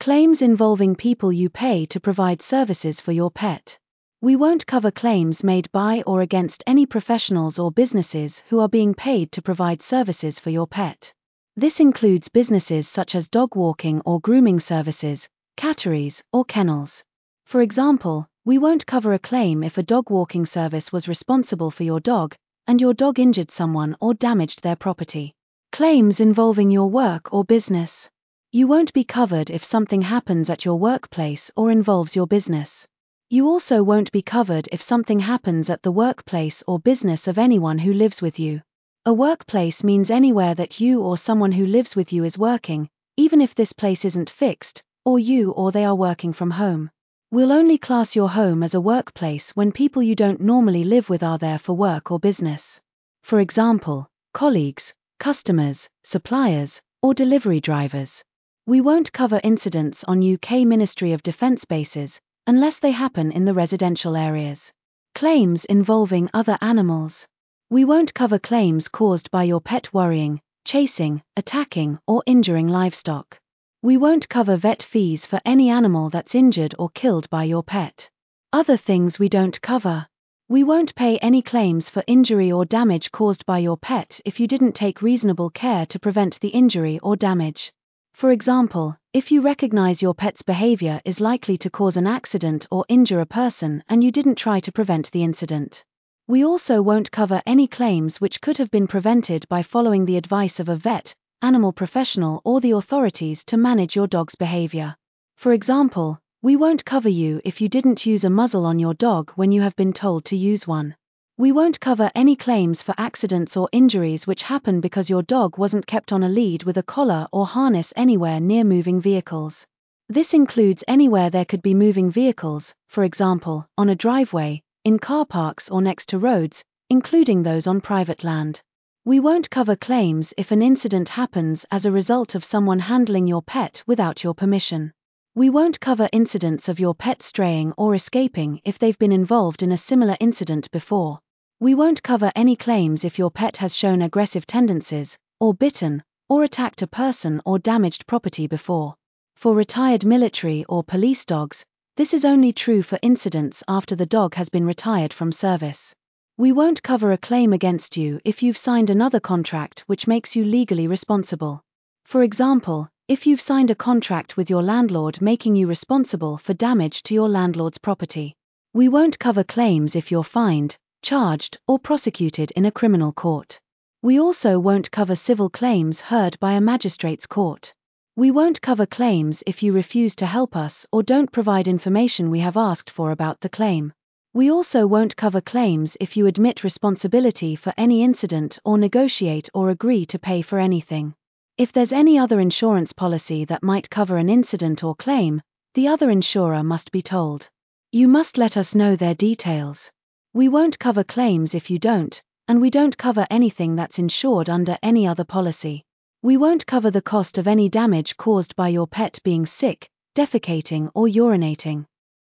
Claims involving people you pay to provide services for your pet. We won't cover claims made by or against any professionals or businesses who are being paid to provide services for your pet. This includes businesses such as dog walking or grooming services, catteries, or kennels. For example, we won't cover a claim if a dog walking service was responsible for your dog, and your dog injured someone or damaged their property. Claims involving your work or business. You won't be covered if something happens at your workplace or involves your business. You also won't be covered if something happens at the workplace or business of anyone who lives with you. A workplace means anywhere that you or someone who lives with you is working, even if this place isn't fixed, or you or they are working from home. We'll only class your home as a workplace when people you don't normally live with are there for work or business. For example, colleagues, customers, suppliers, or delivery drivers. We won't cover incidents on U K Ministry of Defence bases, unless they happen in the residential areas. Claims involving other animals. We won't cover claims caused by your pet worrying, chasing, attacking, or injuring livestock. We won't cover vet fees for any animal that's injured or killed by your pet. Other things we don't cover. We won't pay any claims for injury or damage caused by your pet if you didn't take reasonable care to prevent the injury or damage. For example, if you recognize your pet's behavior is likely to cause an accident or injure a person and you didn't try to prevent the incident. We also won't cover any claims which could have been prevented by following the advice of a vet, animal professional, or the authorities to manage your dog's behavior. For example, we won't cover you if you didn't use a muzzle on your dog when you have been told to use one. We won't cover any claims for accidents or injuries which happen because your dog wasn't kept on a lead with a collar or harness anywhere near moving vehicles. This includes anywhere there could be moving vehicles, for example, on a driveway, in car parks or next to roads, including those on private land. We won't cover claims if an incident happens as a result of someone handling your pet without your permission. We won't cover incidents of your pet straying or escaping if they've been involved in a similar incident before. We won't cover any claims if your pet has shown aggressive tendencies, or bitten, or attacked a person or damaged property before. For retired military or police dogs, this is only true for incidents after the dog has been retired from service. We won't cover a claim against you if you've signed another contract which makes you legally responsible. For example, if you've signed a contract with your landlord making you responsible for damage to your landlord's property. We won't cover claims if you're fined, charged, or prosecuted in a criminal court. We also won't cover civil claims heard by a magistrate's court. We won't cover claims if you refuse to help us or don't provide information we have asked for about the claim. We also won't cover claims if you admit responsibility for any incident or negotiate or agree to pay for anything. If there's any other insurance policy that might cover an incident or claim, the other insurer must be told. You must let us know their details. We won't cover claims if you don't, and we don't cover anything that's insured under any other policy. We won't cover the cost of any damage caused by your pet being sick, defecating, or urinating.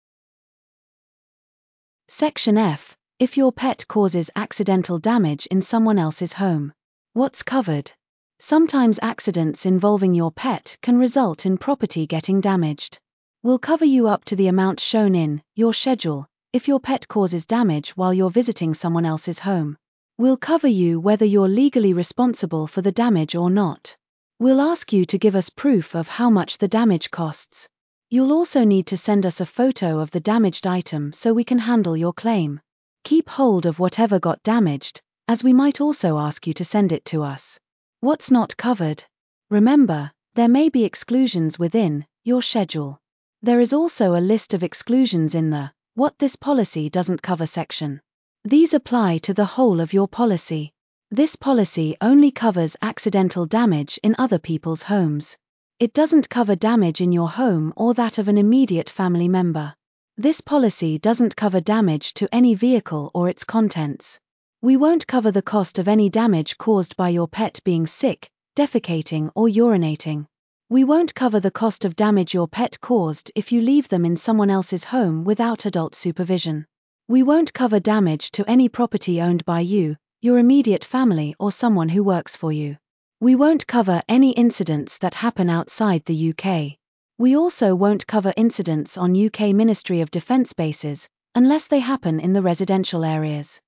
Section F. If your pet causes accidental damage in someone else's home. What's covered? Sometimes accidents involving your pet can result in property getting damaged. We'll cover you up to the amount shown in your schedule if your pet causes damage while you're visiting someone else's home. We'll cover you whether you're legally responsible for the damage or not. We'll ask you to give us proof of how much the damage costs. You'll also need to send us a photo of the damaged item so we can handle your claim. Keep hold of whatever got damaged, as we might also ask you to send it to us. What's not covered? Remember, there may be exclusions within your schedule. There is also a list of exclusions in the What this policy doesn't cover section. These apply to the whole of your policy. This policy only covers accidental damage in other people's homes. It doesn't cover damage in your home or that of an immediate family member. This policy doesn't cover damage to any vehicle or its contents. We won't cover the cost of any damage caused by your pet being sick, defecating, or urinating. We won't cover the cost of damage your pet caused if you leave them in someone else's home without adult supervision. We won't cover damage to any property owned by you, your immediate family, or someone who works for you. We won't cover any incidents that happen outside the U K. We also won't cover incidents on U K Ministry of Defence bases, unless they happen in the residential areas.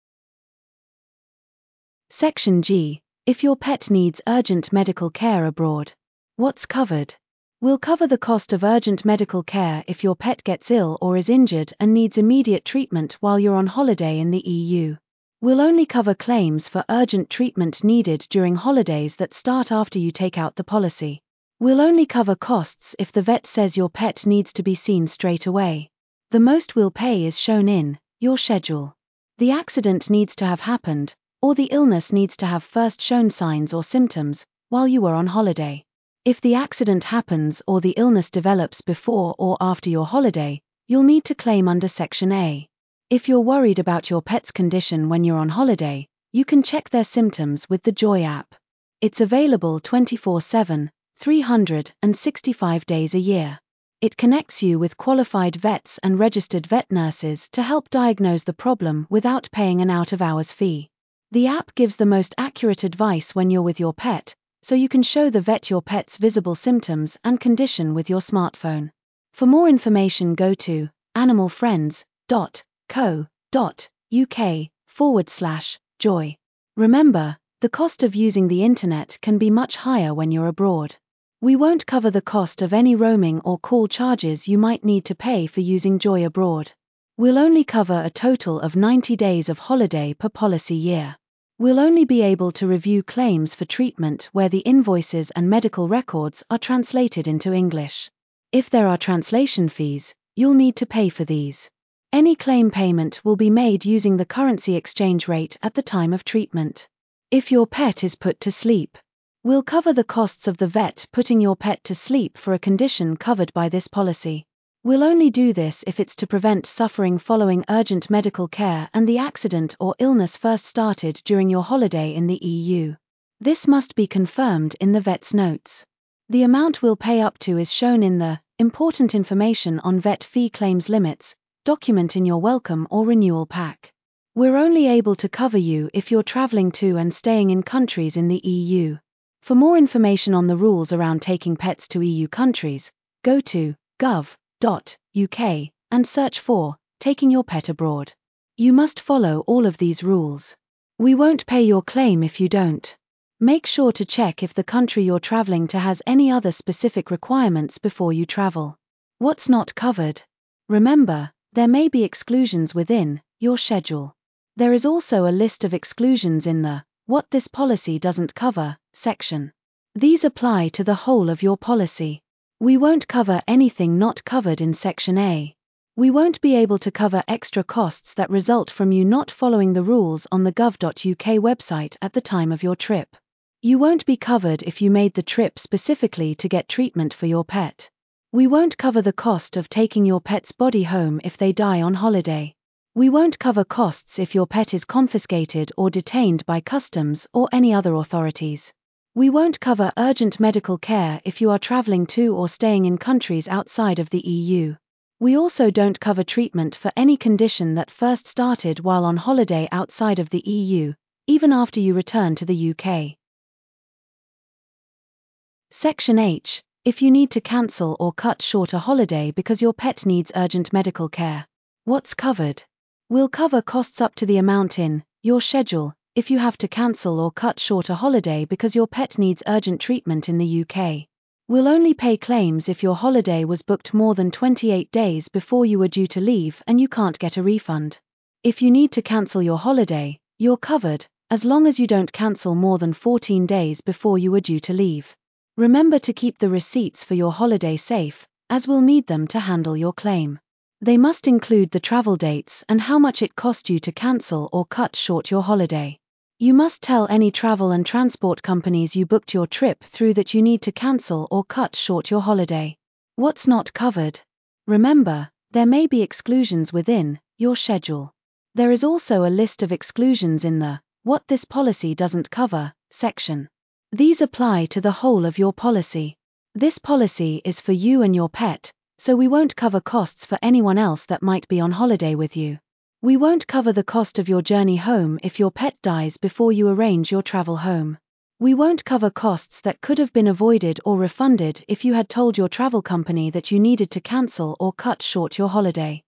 Section G. If your pet needs urgent medical care abroad. What's covered? We'll cover the cost of urgent medical care if your pet gets ill or is injured and needs immediate treatment while you're on holiday in the E U. We'll only cover claims for urgent treatment needed during holidays that start after you take out the policy. We'll only cover costs if the vet says your pet needs to be seen straight away. The most we'll pay is shown in your schedule. The accident needs to have happened, or the illness needs to have first shown signs or symptoms while you were on holiday. If the accident happens or the illness develops before or after your holiday, you'll need to claim under Section A. If you're worried about your pet's condition when you're on holiday, you can check their symptoms with the Joy app. It's available twenty-four seven, three hundred sixty-five days a year. It connects you with qualified vets and registered vet nurses to help diagnose the problem without paying an out-of-hours fee. The app gives the most accurate advice when you're with your pet, so you can show the vet your pet's visible symptoms and condition with your smartphone. For more information, go to animalfriends dot co dot uk forward slash joy. Remember, the cost of using the internet can be much higher when you're abroad. We won't cover the cost of any roaming or call charges you might need to pay for using Joy abroad. We'll only cover a total of ninety days of holiday per policy year. We'll only be able to review claims for treatment where the invoices and medical records are translated into English. If there are translation fees, you'll need to pay for these. Any claim payment will be made using the currency exchange rate at the time of treatment. If your pet is put to sleep, we'll cover the costs of the vet putting your pet to sleep for a condition covered by this policy. We'll only do this if it's to prevent suffering following urgent medical care and the accident or illness first started during your holiday in the E U. This must be confirmed in the vet's notes. The amount we'll pay up to is shown in the Important Information on Vet Fee Claims Limits document in your welcome or renewal pack. We're only able to cover you if you're traveling to and staying in countries in the E U. For more information on the rules around taking pets to E U countries, go to gov dot U K and search for Taking Your Pet Abroad. You must follow all of these rules. We won't pay your claim if you don't. Make sure to check if the country you're traveling to has any other specific requirements before you travel. What's not covered? Remember, there may be exclusions within your schedule. There is also a list of exclusions in the What this policy doesn't cover section. These apply to the whole of your policy. We won't cover anything not covered in Section A. We won't be able to cover extra costs that result from you not following the rules on the gov dot U K website at the time of your trip. You won't be covered if you made the trip specifically to get treatment for your pet. We won't cover the cost of taking your pet's body home if they die on holiday. We won't cover costs if your pet is confiscated or detained by customs or any other authorities. We won't cover urgent medical care if you are traveling to or staying in countries outside of the E U. We also don't cover treatment for any condition that first started while on holiday outside of the E U, even after you return to the U K. Section H. If you need to cancel or cut short a holiday because your pet needs urgent medical care. What's covered? We'll cover costs up to the amount in your schedule if you have to cancel or cut short a holiday because your pet needs urgent treatment in the U K. We'll only pay claims if your holiday was booked more than twenty-eight days before you were due to leave and you can't get a refund. If you need to cancel your holiday, you're covered, as long as you don't cancel more than fourteen days before you were due to leave. Remember to keep the receipts for your holiday safe, as we'll need them to handle your claim. They must include the travel dates and how much it cost you to cancel or cut short your holiday. You must tell any travel and transport companies you booked your trip through that you need to cancel or cut short your holiday. What's not covered? Remember, there may be exclusions within your schedule. There is also a list of exclusions in the What this policy doesn't cover section. These apply to the whole of your policy. This policy is for you and your pet, so we won't cover costs for anyone else that might be on holiday with you. We won't cover the cost of your journey home if your pet dies before you arrange your travel home. We won't cover costs that could have been avoided or refunded if you had told your travel company that you needed to cancel or cut short your holiday.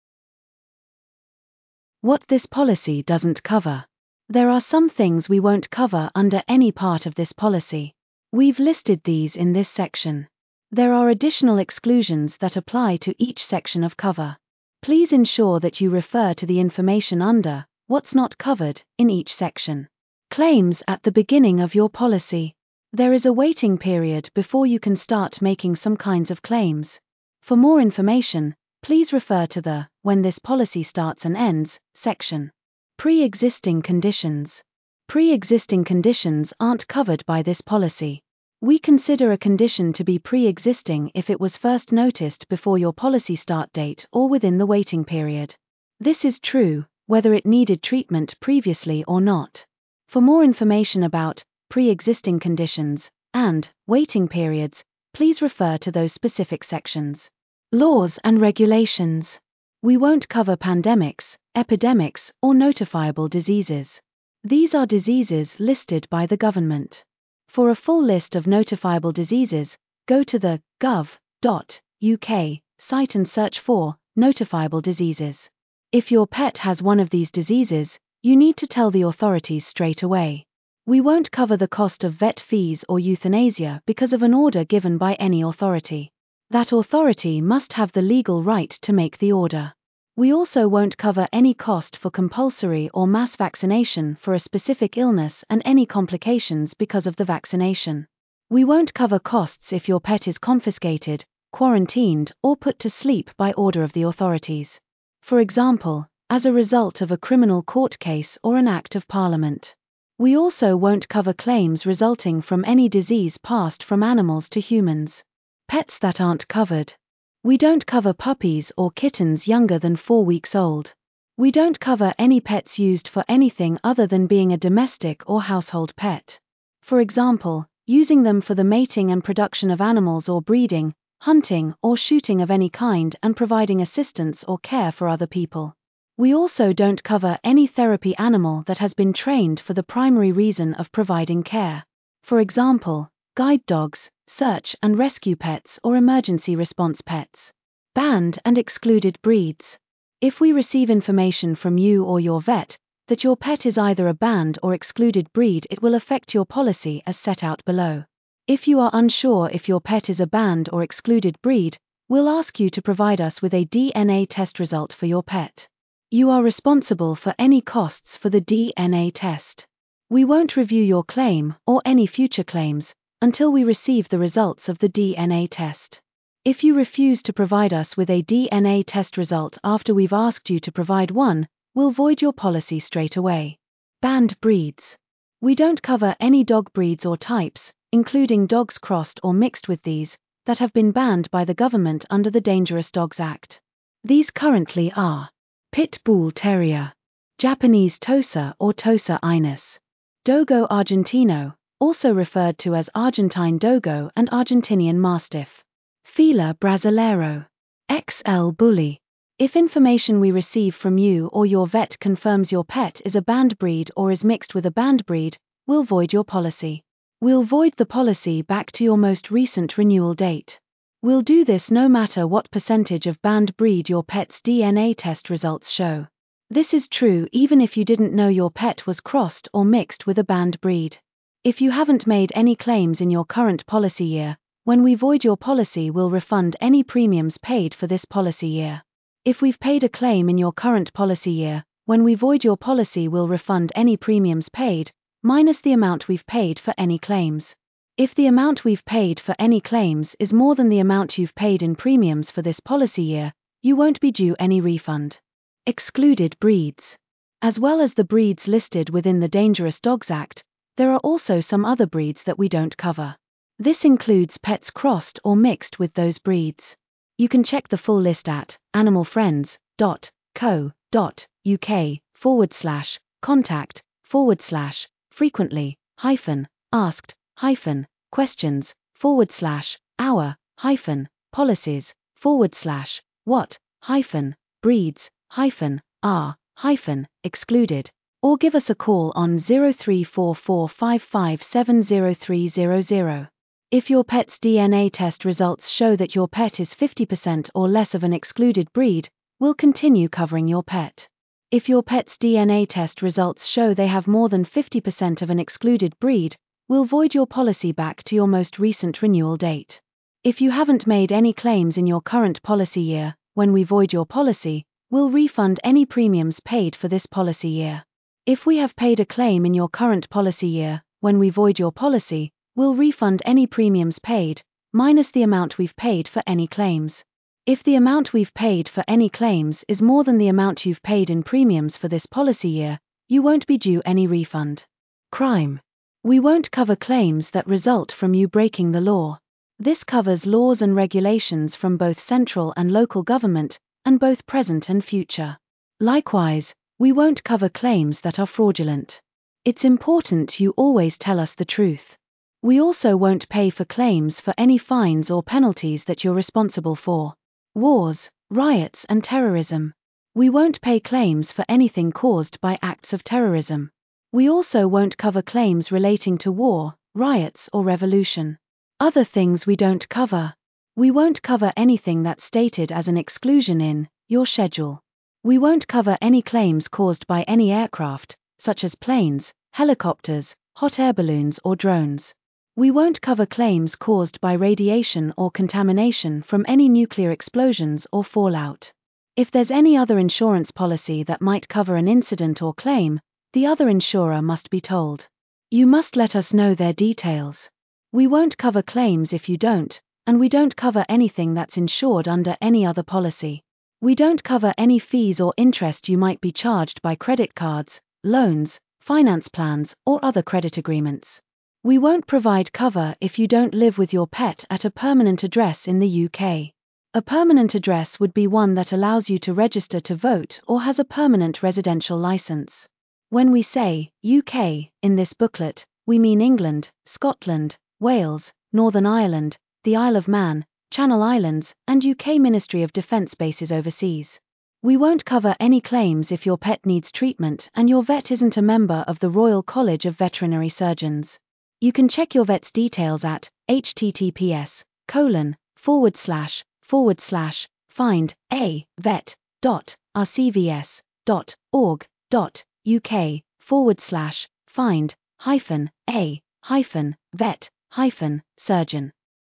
What this policy doesn't cover. There are some things we won't cover under any part of this policy. We've listed these in this section. There are additional exclusions that apply to each section of cover. Please ensure that you refer to the information under What's Not Covered in each section. Claims at the beginning of your policy. There is a waiting period before you can start making some kinds of claims. For more information, please refer to the When this policy starts and ends section. Pre-existing conditions. Pre-existing conditions aren't covered by this policy. We consider a condition to be pre-existing if it was first noticed before your policy start date or within the waiting period. This is true, whether it needed treatment previously or not. For more information about pre-existing conditions and waiting periods, please refer to those specific sections. Laws and regulations. We won't cover pandemics, epidemics, or notifiable diseases. These are diseases listed by the government. For a full list of notifiable diseases, go to the gov dot U K site and search for notifiable diseases. If your pet has one of these diseases, you need to tell the authorities straight away. We won't cover the cost of vet fees or euthanasia because of an order given by any authority. That authority must have the legal right to make the order. We also won't cover any cost for compulsory or mass vaccination for a specific illness and any complications because of the vaccination. We won't cover costs if your pet is confiscated, quarantined, or put to sleep by order of the authorities. For example, as a result of a criminal court case or an act of parliament. We also won't cover claims resulting from any disease passed from animals to humans. Pets that aren't covered. We don't cover puppies or kittens younger than four weeks old. We don't cover any pets used for anything other than being a domestic or household pet. For example, using them for the mating and production of animals or breeding, hunting or shooting of any kind and providing assistance or care for other people. We also don't cover any therapy animal that has been trained for the primary reason of providing care. For example, guide dogs, search and rescue pets or emergency response pets. Banned and excluded breeds. If we receive information from you or your vet that your pet is either a banned or excluded breed, it will affect your policy as set out below. If you are unsure if your pet is a banned or excluded breed, we'll ask you to provide us with a D N A test result for your pet. You are responsible for any costs for the D N A test. We won't review your claim or any future claims until we receive the results of the D N A test. If you refuse to provide us with a D N A test result after we've asked you to provide one, we'll void your policy straight away. Banned breeds. We don't cover any dog breeds or types, including dogs crossed or mixed with these, that have been banned by the government under the Dangerous Dogs Act. These currently are Pit Bull Terrier, Japanese Tosa or Tosa Ines, Dogo Argentino, also referred to as Argentine Dogo and Argentinian Mastiff, Fila Brasileiro, X L Bully. If information we receive from you or your vet confirms your pet is a banned breed or is mixed with a banned breed, we'll void your policy. We'll void the policy back to your most recent renewal date. We'll do this no matter what percentage of banned breed your pet's D N A test results show. This is true even if you didn't know your pet was crossed or mixed with a banned breed. If you haven't made any claims in your current policy year, when we void your policy, we'll refund any premiums paid for this policy year. If we've paid a claim in your current policy year, when we void your policy, we'll refund any premiums paid, minus the amount we've paid for any claims. If the amount we've paid for any claims is more than the amount you've paid in premiums for this policy year, you won't be due any refund. Excluded breeds. As well as the breeds listed within the Dangerous Dogs Act, there are also some other breeds that we don't cover. This includes pets crossed or mixed with those breeds. You can check the full list at animalfriends dot co dot uk forward slash contact forward slash frequently hyphen asked hyphen questions forward slash our hyphen policies forward slash what hyphen breeds hyphen are hyphen excluded or give us a call on zero three four four five five seven zero three zero zero. If your pet's D N A test results show that your pet is fifty percent or less of an excluded breed, we'll continue covering your pet. If your pet's D N A test results show they have more than fifty percent of an excluded breed, we'll void your policy back to your most recent renewal date. If you haven't made any claims in your current policy year, when we void your policy, we'll refund any premiums paid for this policy year. If we have paid a claim in your current policy year, when we void your policy, we'll refund any premiums paid, minus the amount we've paid for any claims. If the amount we've paid for any claims is more than the amount you've paid in premiums for this policy year, you won't be due any refund. Crime. We won't cover claims that result from you breaking the law. This covers laws and regulations from both central and local government, and both present and future. Likewise, we won't cover claims that are fraudulent. It's important you always tell us the truth. We also won't pay for claims for any fines or penalties that you're responsible for. Wars, riots and terrorism. We won't pay claims for anything caused by acts of terrorism. We also won't cover claims relating to war, riots or revolution. Other things we don't cover. We won't cover anything that's stated as an exclusion in your schedule. We won't cover any claims caused by any aircraft, such as planes, helicopters, hot air balloons or drones. We won't cover claims caused by radiation or contamination from any nuclear explosions or fallout. If there's any other insurance policy that might cover an incident or claim, the other insurer must be told. You must let us know their details. We won't cover claims if you don't, and we don't cover anything that's insured under any other policy. We don't cover any fees or interest you might be charged by credit cards, loans, finance plans, or other credit agreements. We won't provide cover if you don't live with your pet at a permanent address in the U K. A permanent address would be one that allows you to register to vote or has a permanent residential license. When we say U K in this booklet, we mean England, Scotland, Wales, Northern Ireland, the Isle of Man, Channel Islands, and U K Ministry of Defence bases overseas. We won't cover any claims if your pet needs treatment and your vet isn't a member of the Royal College of Veterinary Surgeons. You can check your vet's details at https colon forward slash forward slash find a vet dot rcvs dot org dot uk forward slash find hyphen a hyphen vet hyphen surgeon.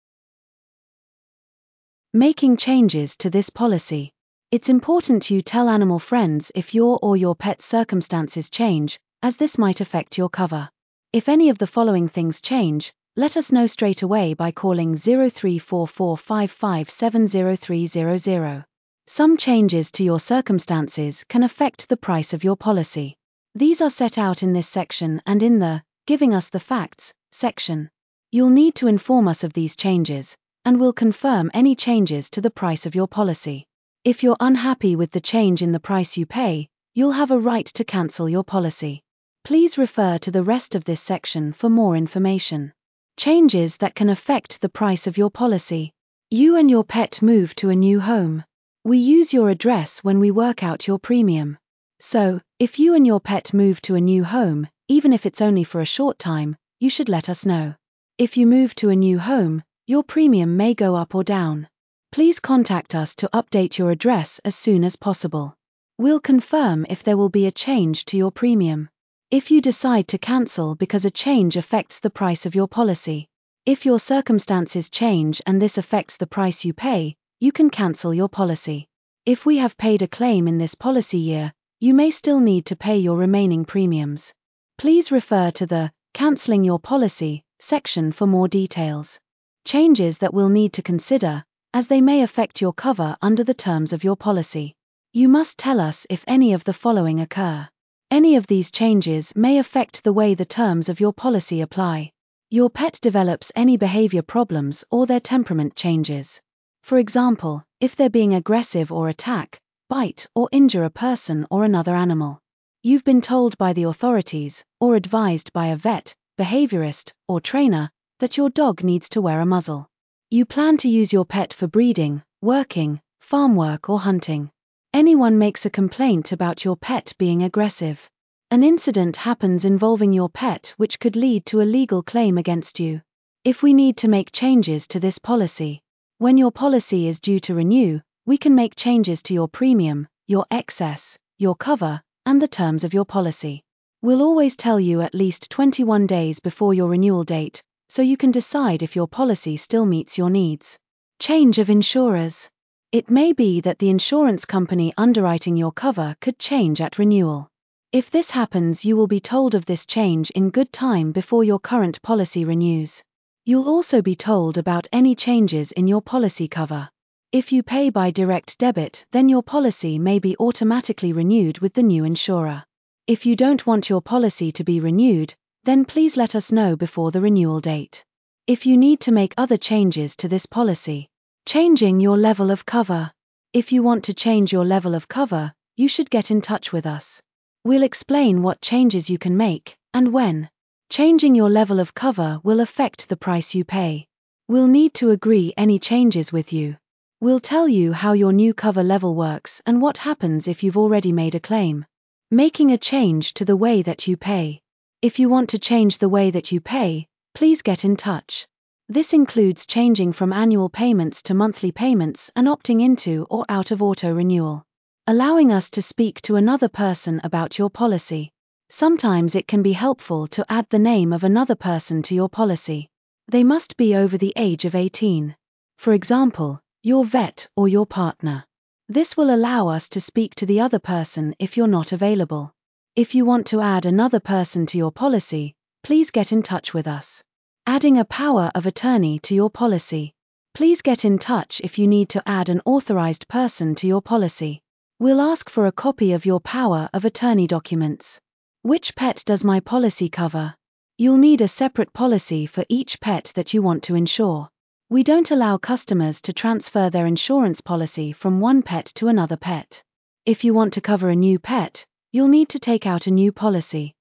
Making changes to this policy. It's important you tell animal friends if your or your pet's circumstances change, as this might affect your cover. If any of the following things change, let us know straight away by calling zero three four four five five seven zero three zero zero. Some changes to your circumstances can affect the price of your policy. These are set out in this section and in the Giving Us the Facts section. You'll need to inform us of these changes, and we'll confirm any changes to the price of your policy. If you're unhappy with the change in the price you pay, you'll have a right to cancel your policy. Please refer to the rest of this section for more information. Changes that can affect the price of your policy. You and your pet move to a new home. We use your address when we work out your premium. So, if you and your pet move to a new home, even if it's only for a short time, you should let us know. If you move to a new home, your premium may go up or down. Please contact us to update your address as soon as possible. We'll confirm if there will be a change to your premium. If you decide to cancel because a change affects the price of your policy. If your circumstances change and this affects the price you pay, you can cancel your policy. If we have paid a claim in this policy year, you may still need to pay your remaining premiums. Please refer to the Cancelling Your Policy section for more details. Changes that we'll need to consider, as they may affect your cover under the terms of your policy. You must tell us if any of the following occur. Any of these changes may affect the way the terms of your policy apply. Your pet develops any behavior problems or their temperament changes. For example, if they're being aggressive or attack, bite or injure a person or another animal. You've been told by the authorities, or advised by a vet, behaviorist, or trainer, that your dog needs to wear a muzzle. You plan to use your pet for breeding, working, farm work or hunting. Anyone makes a complaint about your pet being aggressive. An incident happens involving your pet which could lead to a legal claim against you. If we need to make changes to this policy, when your policy is due to renew, we can make changes to your premium, your excess, your cover, and the terms of your policy. We'll always tell you at least twenty-one days before your renewal date, so you can decide if your policy still meets your needs. Change of insurers. It may be that the insurance company underwriting your cover could change at renewal. If this happens, you will be told of this change in good time before your current policy renews. You'll also be told about any changes in your policy cover. If you pay by direct debit, then your policy may be automatically renewed with the new insurer. If you don't want your policy to be renewed, then please let us know before the renewal date. If you need to make other changes to this policy, changing your level of cover. If you want to change your level of cover, you should get in touch with us. We'll explain what changes you can make, and when. Changing your level of cover will affect the price you pay. We'll need to agree any changes with you. We'll tell you how your new cover level works and what happens if you've already made a claim. Making a change to the way that you pay. If you want to change the way that you pay, please get in touch. This includes changing from annual payments to monthly payments and opting into or out of auto renewal. Allowing us to speak to another person about your policy. Sometimes it can be helpful to add the name of another person to your policy. They must be over the age of eighteen. For example, your vet or your partner. This will allow us to speak to the other person if you're not available. If you want to add another person to your policy, please get in touch with us. Adding a power of attorney to your policy. Please get in touch if you need to add an authorized person to your policy. We'll ask for a copy of your power of attorney documents. Which pet does my policy cover? You'll need a separate policy for each pet that you want to insure. We don't allow customers to transfer their insurance policy from one pet to another pet. If you want to cover a new pet, you'll need to take out a new policy.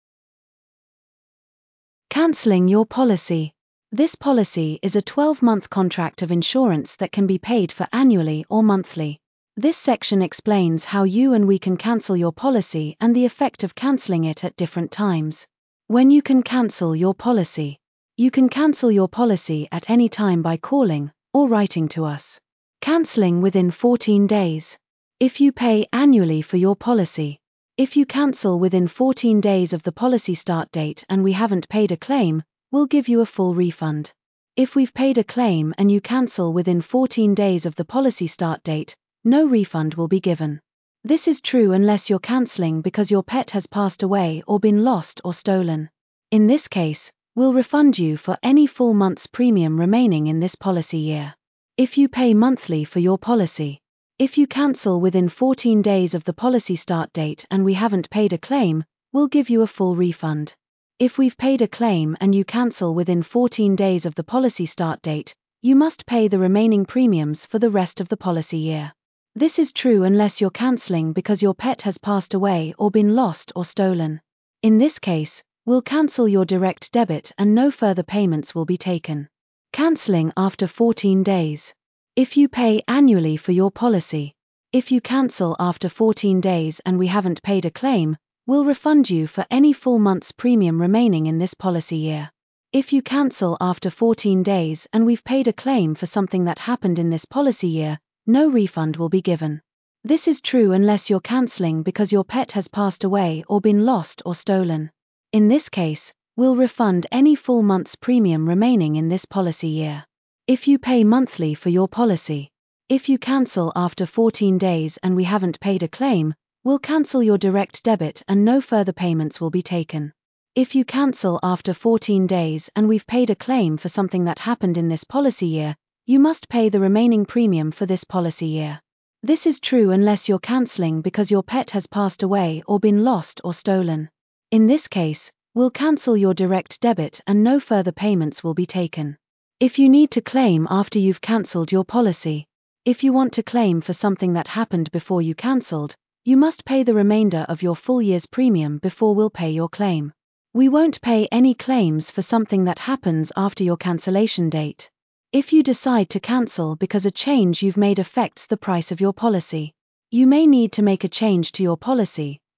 Canceling your policy. This policy is a twelve-month contract of insurance that can be paid for annually or monthly. This section explains how you and we can cancel your policy and the effect of canceling it at different times. When you can cancel your policy. You can cancel your policy at any time by calling or writing to us. Canceling within fourteen days. If you pay annually for your policy. If you cancel within fourteen days of the policy start date and we haven't paid a claim, we'll give you a full refund. If we've paid a claim and you cancel within fourteen days of the policy start date, no refund will be given. This is true unless you're canceling because your pet has passed away or been lost or stolen. In this case, we'll refund you for any full month's premium remaining in this policy year. If you pay monthly for your policy. If you cancel within fourteen days of the policy start date and we haven't paid a claim, we'll give you a full refund. If we've paid a claim and you cancel within fourteen days of the policy start date, you must pay the remaining premiums for the rest of the policy year. This is true unless you're canceling because your pet has passed away or been lost or stolen. In this case, we'll cancel your direct debit and no further payments will be taken. Canceling after fourteen days. If you pay annually for your policy. If you cancel after fourteen days and we haven't paid a claim, we'll refund you for any full month's premium remaining in this policy year. If you cancel after fourteen days and we've paid a claim for something that happened in this policy year, no refund will be given. This is true unless you're canceling because your pet has passed away or been lost or stolen. In this case, we'll refund any full month's premium remaining in this policy year. If you pay monthly for your policy. If you cancel after fourteen days and we haven't paid a claim, we'll cancel your direct debit and no further payments will be taken. If you cancel after fourteen days and we've paid a claim for something that happened in this policy year, you must pay the remaining premium for this policy year. This is true unless you're canceling because your pet has passed away or been lost or stolen. In this case, we'll cancel your direct debit and no further payments will be taken. If you need to claim after you've cancelled your policy. If you want to claim for something that happened before you cancelled, you must pay the remainder of your full year's premium before we'll pay your claim. We won't pay any claims for something that happens after your cancellation date. If you decide to cancel because a change you've made affects the price of your policy, you may need to make a change to your policy,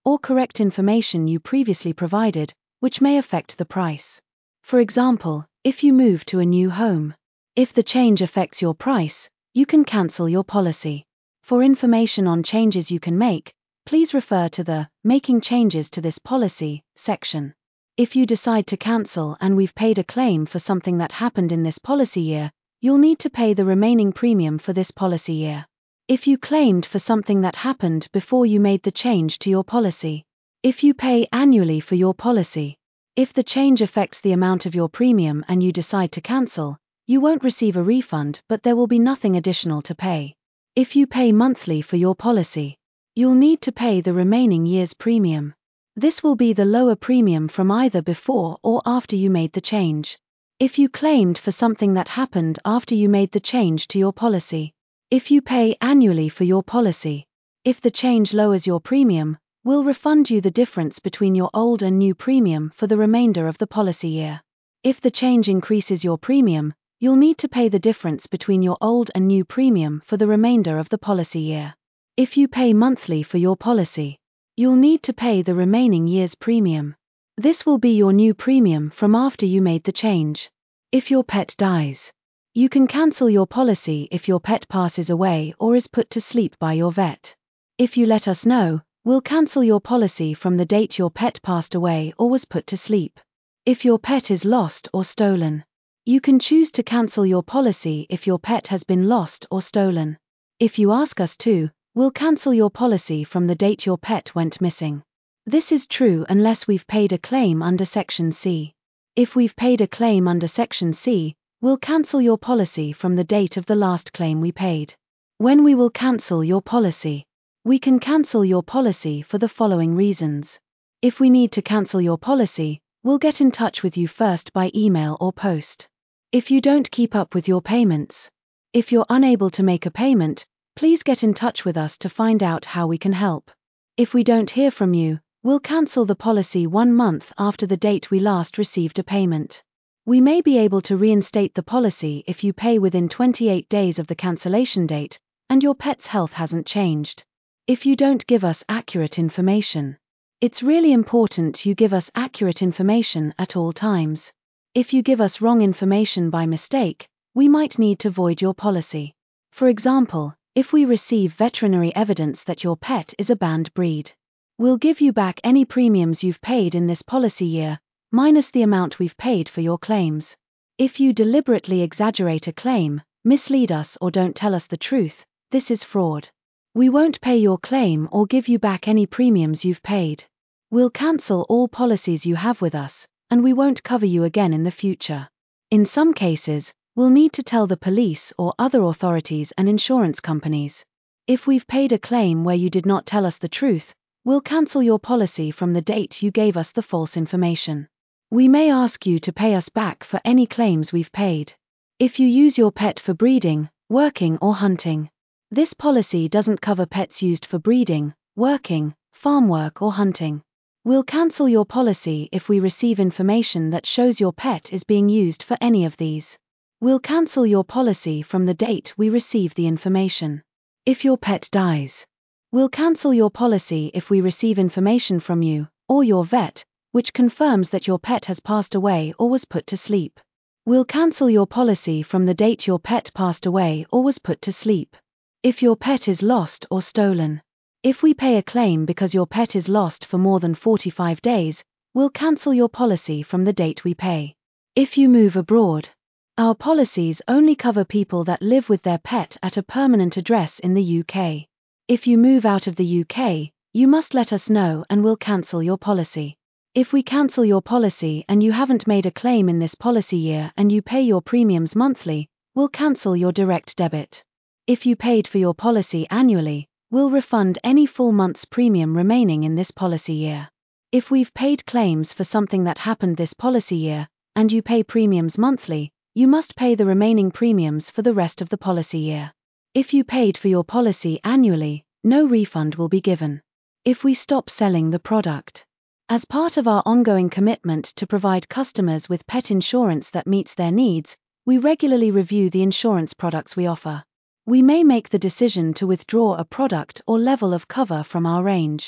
or correct information you previously provided, which may affect the price. For example, if you move to a new home. If the change affects your price, you can cancel your policy. For information on changes you can make, please refer to the Making Changes to this Policy section. If you decide to cancel and we've paid a claim for something that happened in this policy year, you'll need to pay the remaining premium for this policy year. If you claimed for something that happened before you made the change to your policy. If you pay annually for your policy. If the change affects the amount of your premium and you decide to cancel, you won't receive a refund, but there will be nothing additional to pay. If you pay monthly for your policy, you'll need to pay the remaining year's premium. This will be the lower premium from either before or after you made the change. If you claimed for something that happened after you made the change to your policy. If you pay annually for your policy. If the change lowers your premium, we'll refund you the difference between your old and new premium for the remainder of the policy year. If the change increases your premium, you'll need to pay the difference between your old and new premium for the remainder of the policy year. If you pay monthly for your policy, you'll need to pay the remaining year's premium. This will be your new premium from after you made the change. If your pet dies, you can cancel your policy if your pet passes away or is put to sleep by your vet. If you let us know, we'll cancel your policy from the date your pet passed away or was put to sleep. If your pet is lost or stolen, you can choose to cancel your policy if your pet has been lost or stolen. If you ask us to, we'll cancel your policy from the date your pet went missing. This is true unless we've paid a claim under Section C. If we've paid a claim under Section C, we'll cancel your policy from the date of the last claim we paid. When we will cancel your policy, we can cancel your policy for the following reasons. If we need to cancel your policy, we'll get in touch with you first by email or post. If you don't keep up with your payments. If you're unable to make a payment, please get in touch with us to find out how we can help. If we don't hear from you, we'll cancel the policy one month after the date we last received a payment. We may be able to reinstate the policy if you pay within twenty-eight days of the cancellation date, and your pet's health hasn't changed. If you don't give us accurate information. It's really important you give us accurate information at all times. If you give us wrong information by mistake, we might need to void your policy. For example, if we receive veterinary evidence that your pet is a banned breed, we'll give you back any premiums you've paid in this policy year, minus the amount we've paid for your claims. If you deliberately exaggerate a claim, mislead us or don't tell us the truth, this is fraud. We won't pay your claim or give you back any premiums you've paid. We'll cancel all policies you have with us, and we won't cover you again in the future. In some cases, we'll need to tell the police or other authorities and insurance companies. If we've paid a claim where you did not tell us the truth, we'll cancel your policy from the date you gave us the false information. We may ask you to pay us back for any claims we've paid. If you use your pet for breeding, working or hunting. This policy doesn't cover pets used for breeding, working, farm work or hunting. We'll cancel your policy if we receive information that shows your pet is being used for any of these. We'll cancel your policy from the date we receive the information. If your pet dies, we'll cancel your policy if we receive information from you, or your vet, which confirms that your pet has passed away or was put to sleep. We'll cancel your policy from the date your pet passed away or was put to sleep. If your pet is lost or stolen. If we pay a claim because your pet is lost for more than forty-five days, we'll cancel your policy from the date we pay. If you move abroad. Our policies only cover people that live with their pet at a permanent address in the U K. If you move out of the U K, you must let us know and we'll cancel your policy. If we cancel your policy and you haven't made a claim in this policy year and you pay your premiums monthly, we'll cancel your direct debit. If you paid for your policy annually, we'll refund any full month's premium remaining in this policy year. If we've paid claims for something that happened this policy year, and you pay premiums monthly, you must pay the remaining premiums for the rest of the policy year. If you paid for your policy annually, no refund will be given. If we stop selling the product. As part of our ongoing commitment to provide customers with pet insurance that meets their needs, we regularly review the insurance products we offer. We may make the decision to withdraw a product or level of cover from our range.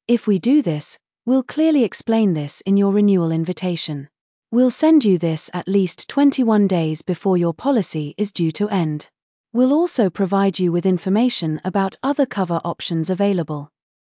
If we do this, we'll clearly explain this in your renewal invitation. We'll send you this at least twenty-one days before your policy is due to end. We'll also provide you with information about other cover options available.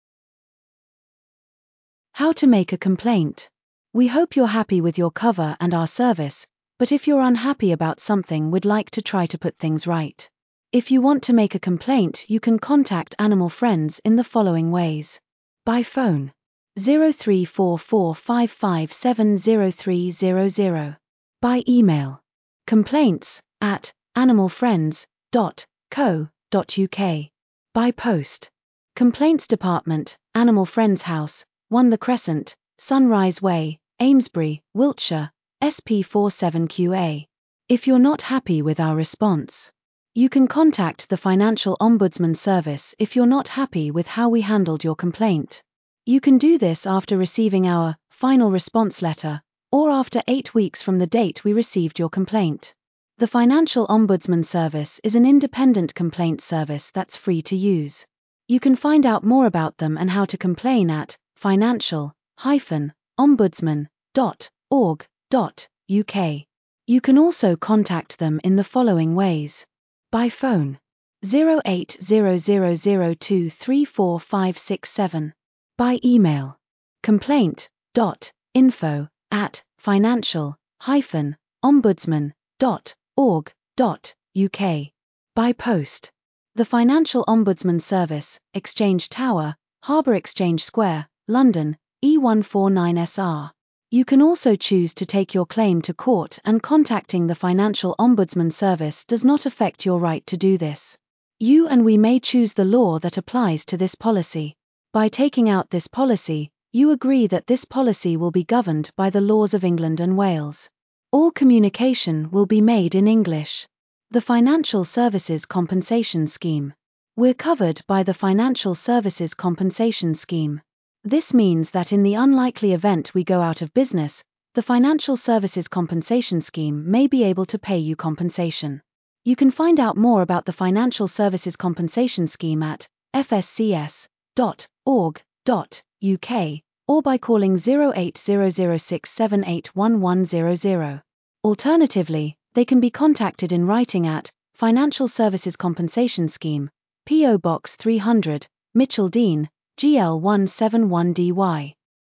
How to make a complaint. We hope you're happy with your cover and our service, but if you're unhappy about something, we'd like to try to put things right. If you want to make a complaint, you can contact Animal Friends in the following ways. By phone, zero three four four five five seven zero three zero zero. By email, complaints at animal friends dot co dot uk. By post, Complaints Department, Animal Friends House, one The Crescent, Sunrise Way, Amesbury, Wiltshire, S P forty-seven Q A. If you're not happy with our response, you can contact the Financial Ombudsman Service if you're not happy with how we handled your complaint. You can do this after receiving our final response letter, or after eight weeks from the date we received your complaint. The Financial Ombudsman Service is an independent complaint service that's free to use. You can find out more about them and how to complain at financial dash ombudsman dot org dot U K. You can also contact them in the following ways. By phone, zero eight zero zero zero two three four five six seven. By email, complaint dot info at financial dash ombudsman dot org dot U K. By post, the Financial Ombudsman Service, Exchange Tower, Harbour Exchange Square, London, E one four nine S R. You can also choose to take your claim to court, and contacting the Financial Ombudsman Service does not affect your right to do this. You and we may choose the law that applies to this policy. By taking out this policy, you agree that this policy will be governed by the laws of England and Wales. All communication will be made in English. The Financial Services Compensation Scheme. We're covered by the Financial Services Compensation Scheme. This means that in the unlikely event we go out of business, the Financial Services Compensation Scheme may be able to pay you compensation. You can find out more about the Financial Services Compensation Scheme at f s c s dot org dot U K or by calling zero eight zero zero six seven eight one one zero zero. Alternatively, they can be contacted in writing at Financial Services Compensation Scheme, P O Box three hundred, Mitchell Dean, G L one seven one D Y.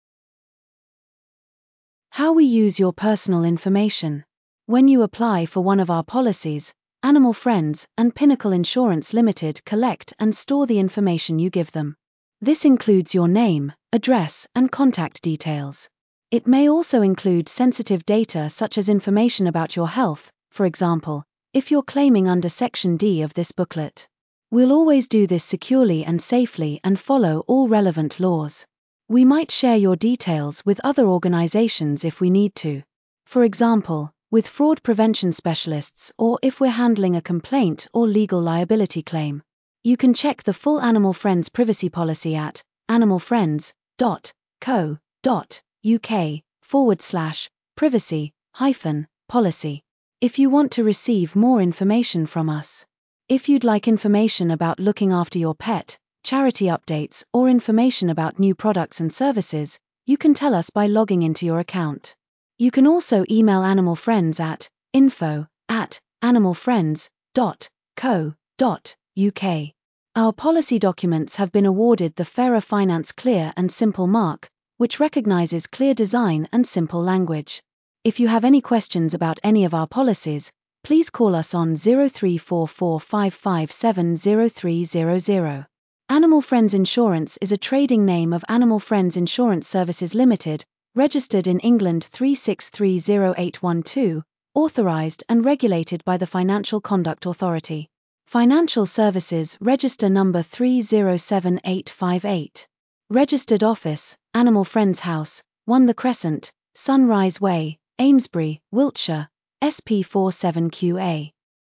How we use your personal information. When you apply for one of our policies, Animal Friends and Pinnacle Insurance Limited collect and store the information you give them. This includes your name, address, and contact details. It may also include sensitive data such as information about your health, for example, if you're claiming under Section D of this booklet. We'll always do this securely and safely and follow all relevant laws. We might share your details with other organizations if we need to. For example, with fraud prevention specialists, or if we're handling a complaint or legal liability claim. You can check the full Animal Friends privacy policy at animal friends dot co dot U K forward slash privacy hyphen policy. If you want to receive more information from us. If you'd like information about looking after your pet, charity updates, or information about new products and services, you can tell us by logging into your account. You can also email Animal Friends at info at animal friends dot co dot U K. Our policy documents have been awarded the Fairer Finance Clear and Simple mark, which recognizes clear design and simple language. If you have any questions about any of our policies, please call us on zero three four four five five seven zero three zero zero. Animal Friends Insurance is a trading name of Animal Friends Insurance Services Limited, registered in England three six three zero eight one two, authorised and regulated by the Financial Conduct Authority. Financial Services Register Number three zero seven eight five eight. Registered Office, Animal Friends House, one The Crescent, Sunrise Way, Amesbury, Wiltshire, S P forty-seven Q A.